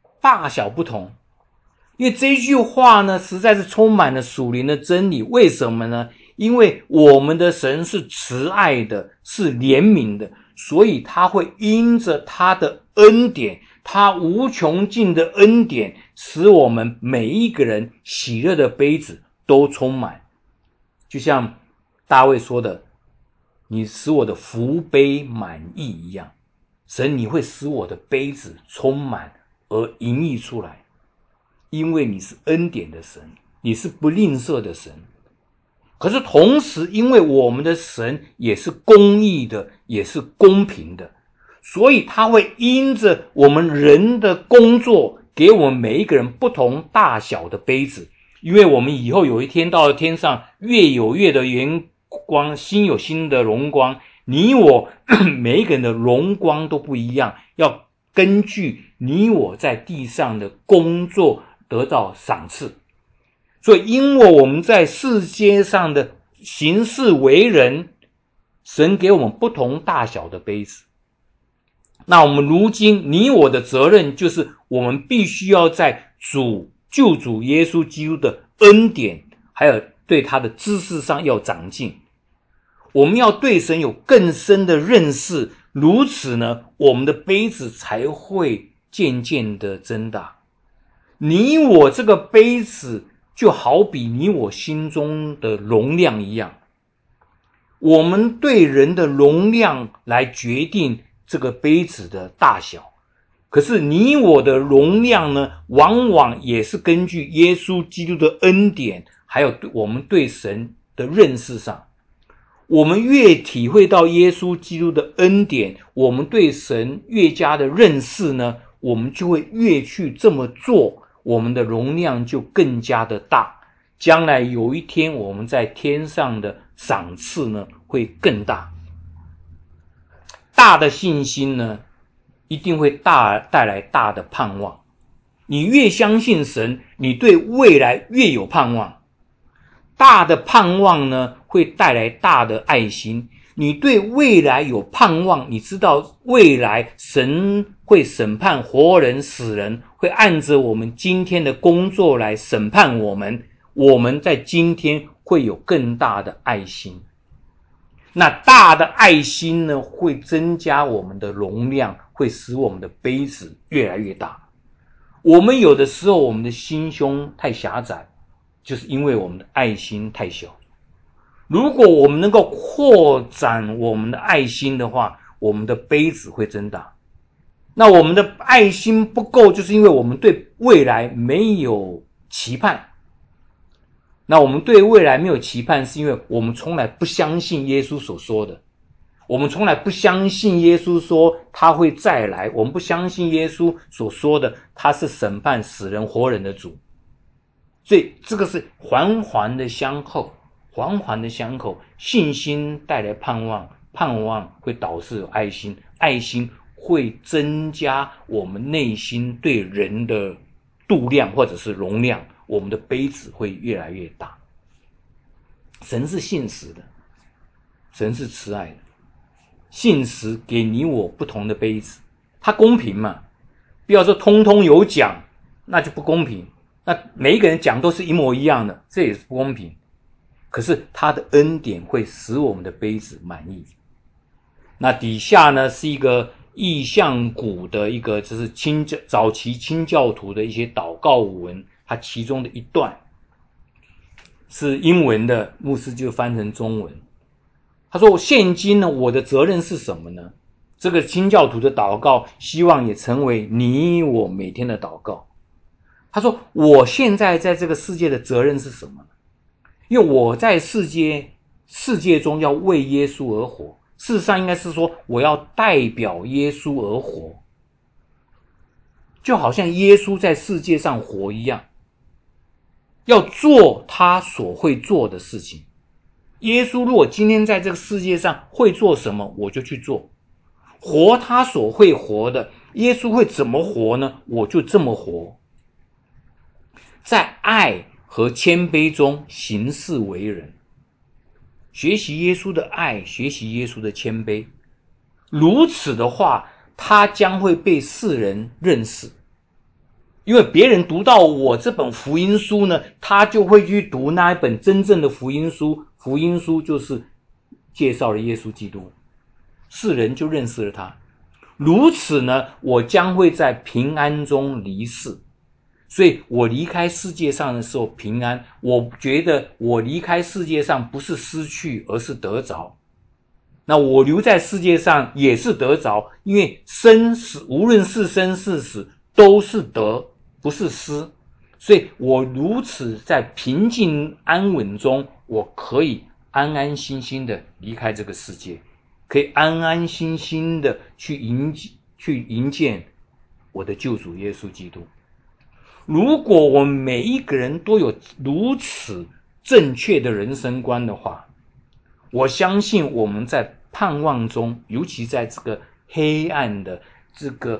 因为这句话呢，实在是充满了属灵的真理。为什么呢？因为我们的神是慈爱的，是怜悯的，所以他会因着他的恩典，他无穷尽的恩典，使我们每一个人喜乐的杯子都充满。就像大卫说的，你使我的福杯满溢一样，神，你会使我的杯子充满而盈溢出来，因为你是恩典的神，你是不吝啬的神。可是同时，因为我们的神也是公义的，也是公平的，所以他会因着我们人的工作，给我们每一个人不同大小的杯子。因为我们以后有一天到了天上，越有越的圆光，心有心的荣光，你我每一个人的荣光都不一样，要根据你我在地上的工作得到赏赐。所以因为我们在世界上的行事为人，
神给我们不同大小的杯子。那我们如今你我的责任就是我们必须要在救主耶稣基督的恩典还有对他的知识上要长进，我们要对神有更深的认识，如此呢，我们的杯子才会渐渐的增大。你我这个杯子就好比你我心中的容量一样，我们对人的容量来决定这个杯子的大小，可是你我的容量呢，往往也是根据耶稣基督的恩典还有我们对神的认识上，我们越体会到耶稣基督的恩典，我们对神越加的认识呢，我们就会越去这么做，我们的容量就更加的大，将来有一天我们在天上的赏赐呢会更大。大的信心呢一定会带来大的盼望，你越相信神，你对未来越有盼望。大的盼望呢会带来大的爱心，你对未来有盼望，你知道未来神会审判活人死人，会按着我们今天的工作来审判我们，我们在今天会有更大的爱心。那大的爱心呢会增加我们的容量，会使我们的杯子越来越大。我们有的时候我们的心胸太狭窄，就是因为我们的爱心太小。如果我们能够扩展我们的爱心的话，我们的杯子会增大。那我们的爱心不够，就是因为我们对未来没有期盼。那我们对未来没有期盼，是因为我们从来不相信耶稣所说的，我们从来不相信耶稣说他会再来，我们不相信耶稣所说的他是审判死人活人的主。所以这个是环环的相扣，信心带来盼望，盼望会导致有爱心，爱心会增加我们内心对人的度量或者是容量，我们的杯子会越来越大。神是信实的，神是慈爱的，信实给你我不同的杯子，它公平嘛？不要说通通有奖，那就不公平。那每一个人讲都是一模一样的，这也是不公平。可是他的恩典会使我们的杯子满意。那底下呢是一个意象谷的一个，就是早期清教徒的一些祷告文，它其中的一段是英文的，牧师就翻成中文。他说现今呢我的责任是什么呢？这个清教徒的祷告希望也成为你我每天的祷告。他说我现在在这个世界的责任是什么呢？因为我在世界中要为耶稣而活，事实上应该是说我要代表耶稣而活，就好像耶稣在世界上活一样，要做他所会做的事情。耶稣如果今天在这个世界上会做什么，我就去做，活他所会活的。耶稣会怎么活呢？我就这么活，在爱和谦卑中行事为人，学习耶稣的爱，学习耶稣的谦卑。如此的话，他将会被世人认识。因为别人读到我这本福音书呢，他就会去读那一本真正的福音书，福音书就是介绍了耶稣基督，世人就认识了他。如此呢，我将会在平安中离世。所以我离开世界上的时候平安，我觉得我离开世界上不是失去，而是得着。那我留在世界上也是得着，因为生死无论是生是死都是得，不是失。所以我如此在平静安稳中，我可以安安心心的离开这个世界，可以安安心心的去迎见我的救主耶稣基督。如果我们每一个人都有如此正确的人生观的话，我相信我们在盼望中，尤其在这个黑暗的这个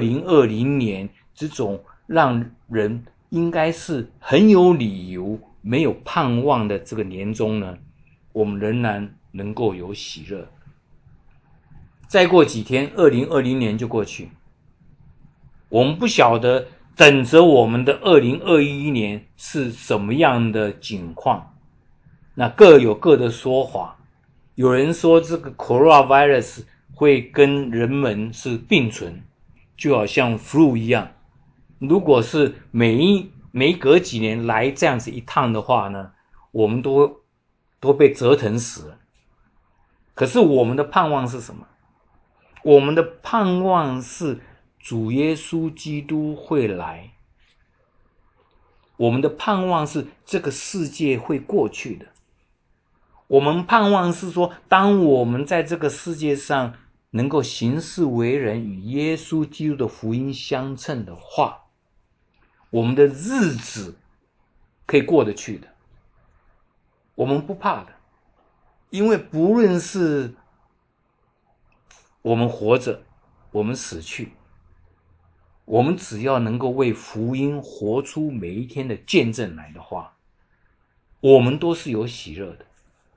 2020年，这种让人应该是很有理由没有盼望的这个年中呢，我们仍然能够有喜乐。再过几天2020年就过去，我们不晓得等着我们的2021年是什么样的景况，那各有各的说法。有人说这个 coronavirus 会跟人们是并存，就好像 flu 一样，如果是每隔几年来这样子一趟的话呢，我们都被折腾死了。可是我们的盼望是什么？我们的盼望是主耶稣基督会来，我们的盼望是这个世界会过去的，我们盼望是说，当我们在这个世界上能够行事为人与耶稣基督的福音相称的话，我们的日子可以过得去的，我们不怕的。因为不论是我们活着，我们死去，我们只要能够为福音活出每一天的见证来的话，我们都是有喜乐的。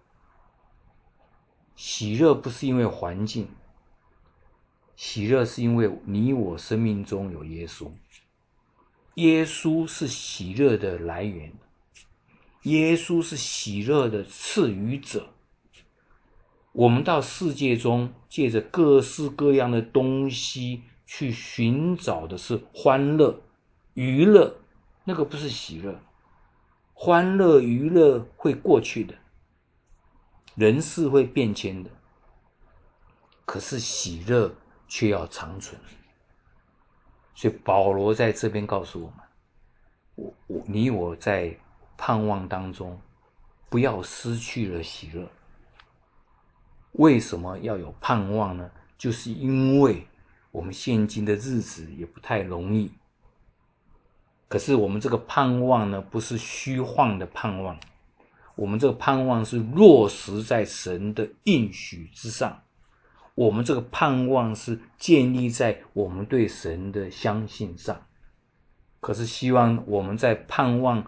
喜乐不是因为环境，喜乐是因为你我生命中有耶稣。耶稣是喜乐的来源，耶稣是喜乐的赐予者。我们到世界中借着各式各样的东西去寻找的是欢乐、娱乐，那个不是喜乐。欢乐、娱乐会过去的，人事会变迁的，可是喜乐却要长存。所以保罗在这边告诉我们，你我在盼望当中不要失去了喜乐。为什么要有盼望呢？就是因为我们现今的日子也不太容易，可是我们这个盼望呢，不是虚幻的盼望，我们这个盼望是落实在神的应许之上，我们这个盼望是建立在我们对神的相信上。可是希望我们在盼望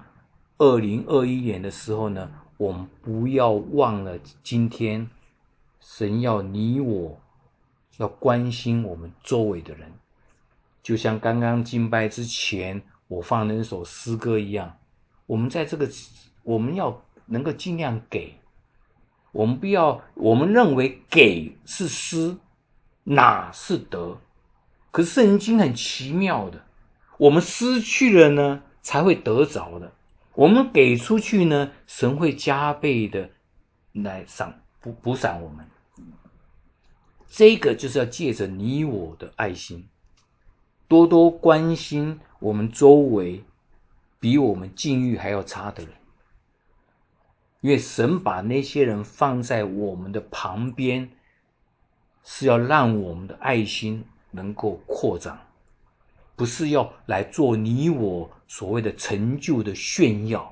2021年的时候呢，我们不要忘了今天神要你我要关心我们周围的人，就像刚刚敬拜之前我放的那首诗歌一样，我们要能够尽量给，我们认为给是失，哪是得？可是圣经很奇妙的，我们失去了呢，才会得着的。我们给出去呢，神会加倍的来补赏我们。这个就是要借着你我的爱心，多多关心我们周围比我们境遇还要差的人，因为神把那些人放在我们的旁边，是要让我们的爱心能够扩张，不是要来做你我所谓的成就的炫耀。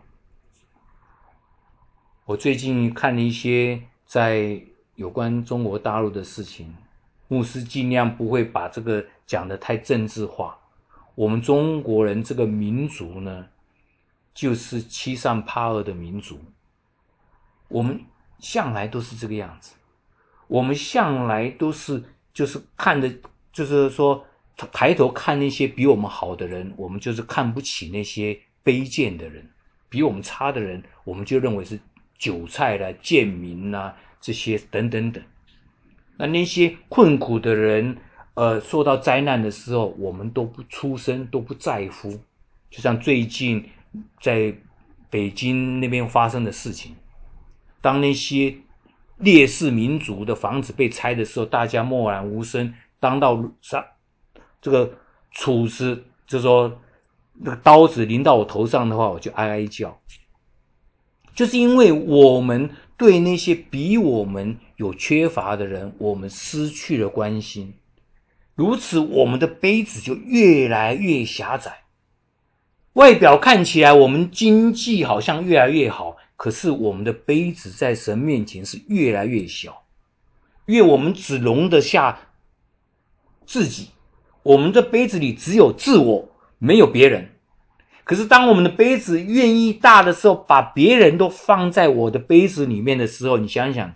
我最近看了一些在有关中国大陆的事情，牧师尽量不会把这个讲得太政治化。我们中国人这个民族呢，就是欺善怕恶的民族，我们向来都是这个样子，我们向来都是就是看的，就是说抬头看那些比我们好的人，我们就是看不起那些卑贱的人，比我们差的人我们就认为是韭菜啦、贱民啦，这些等等等。那些困苦的人受到灾难的时候，我们都不出声，都不在乎。就像最近在北京那边发生的事情，当那些烈士民族的房子被拆的时候，大家默然无声，当到这个杵子，就是说那个刀子临到我头上的话，我就哀哀叫。就是因为我们对那些比我们有缺乏的人，我们失去了关心，如此我们的杯子就越来越狭窄。外表看起来我们经济好像越来越好，可是我们的杯子在神面前是越来越小，因为我们只容得下自己，我们的杯子里只有自我，没有别人。可是当我们的杯子愿意大的时候，把别人都放在我的杯子里面的时候，你想想看，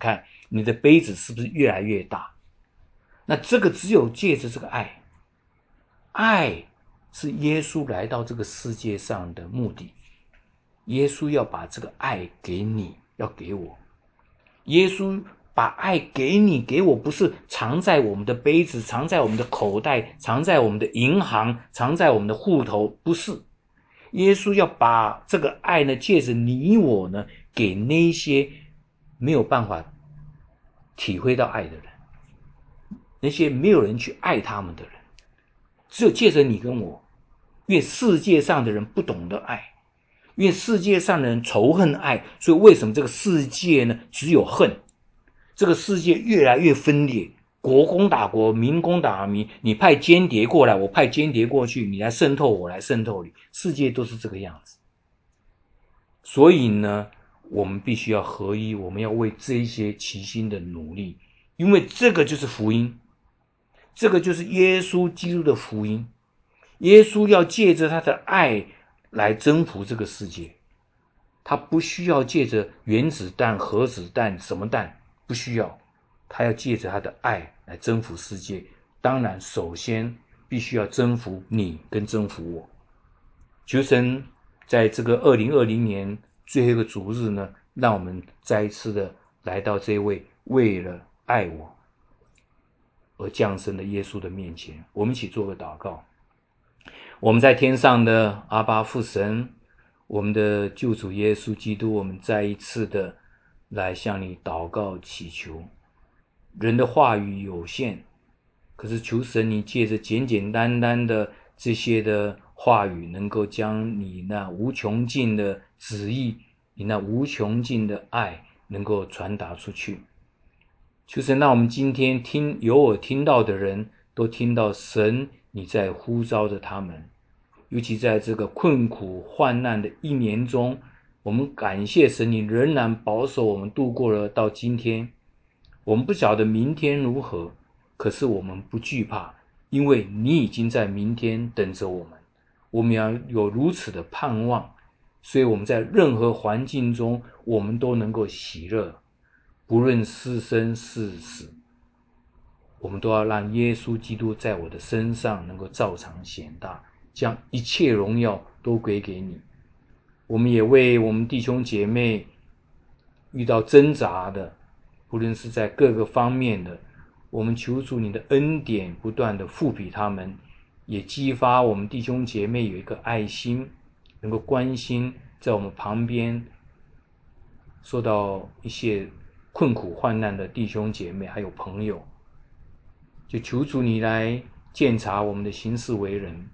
你的杯子是不是越来越大？那这个只有借着这个爱，爱是耶稣来到这个世界上的目的。耶稣要把这个爱给你，要给我。耶稣把爱给你给我，不是藏在我们的杯子，藏在我们的口袋，藏在我们的银行，藏在我们的户头，不是。耶稣要把这个爱呢，借着你我呢，给那些没有办法体会到爱的人，那些没有人去爱他们的人，只有借着你跟我。因为世界上的人不懂得爱，因为世界上的人仇恨爱，所以为什么这个世界呢只有恨？这个世界越来越分裂，国攻打国，民攻打民，你派间谍过来，我派间谍过去，你来渗透我，来渗透你，世界都是这个样子。所以呢，我们必须要合一，我们要为这一些齐心的努力，因为这个就是福音，这个就是耶稣基督的福音。耶稣要借着他的爱来征服这个世界，他不需要借着原子弹、核子弹、什么弹，不需要，他要借着他的爱来征服世界。当然首先必须要征服你跟征服我。求神在这个2020年最后一个主日呢，让我们再一次的来到这位为了爱我而降生的耶稣的面前。我们一起做个祷告。我们在天上的阿爸父神，我们的救主耶稣基督，我们再一次的来向你祷告祈求。人的话语有限，可是求神你借着简简单单的这些的话语，能够将你那无穷尽的旨意，你那无穷尽的爱能够传达出去。求神让我们今天有我听到的人都听到神你在呼召着他们。尤其在这个困苦患难的一年中，我们感谢神你仍然保守我们度过了到今天。我们不晓得明天如何，可是我们不惧怕，因为你已经在明天等着我们。我们要有如此的盼望，所以我们在任何环境中我们都能够喜乐，不论是生是死，我们都要让耶稣基督在我的身上能够照常显大，将一切荣耀都归给你。我们也为我们弟兄姐妹遇到挣扎的，不论是在各个方面的，我们求主你的恩典不断的复庇他们，也激发我们弟兄姐妹有一个爱心，能够关心在我们旁边受到一些困苦患难的弟兄姐妹还有朋友。就求主你来鉴察我们的行事为人，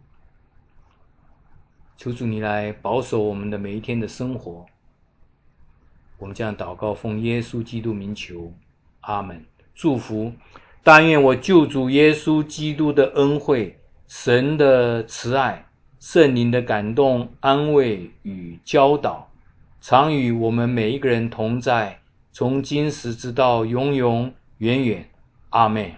求主你来保守我们的每一天的生活。我们这样祷告，奉耶稣基督名求，阿们。祝福，但愿我救主耶稣基督的恩惠、神的慈爱、圣灵的感动、安慰与教导，常与我们每一个人同在，从今时直到永永远远。阿们。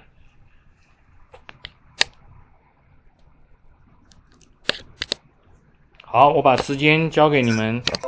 好，我把时间交给你们。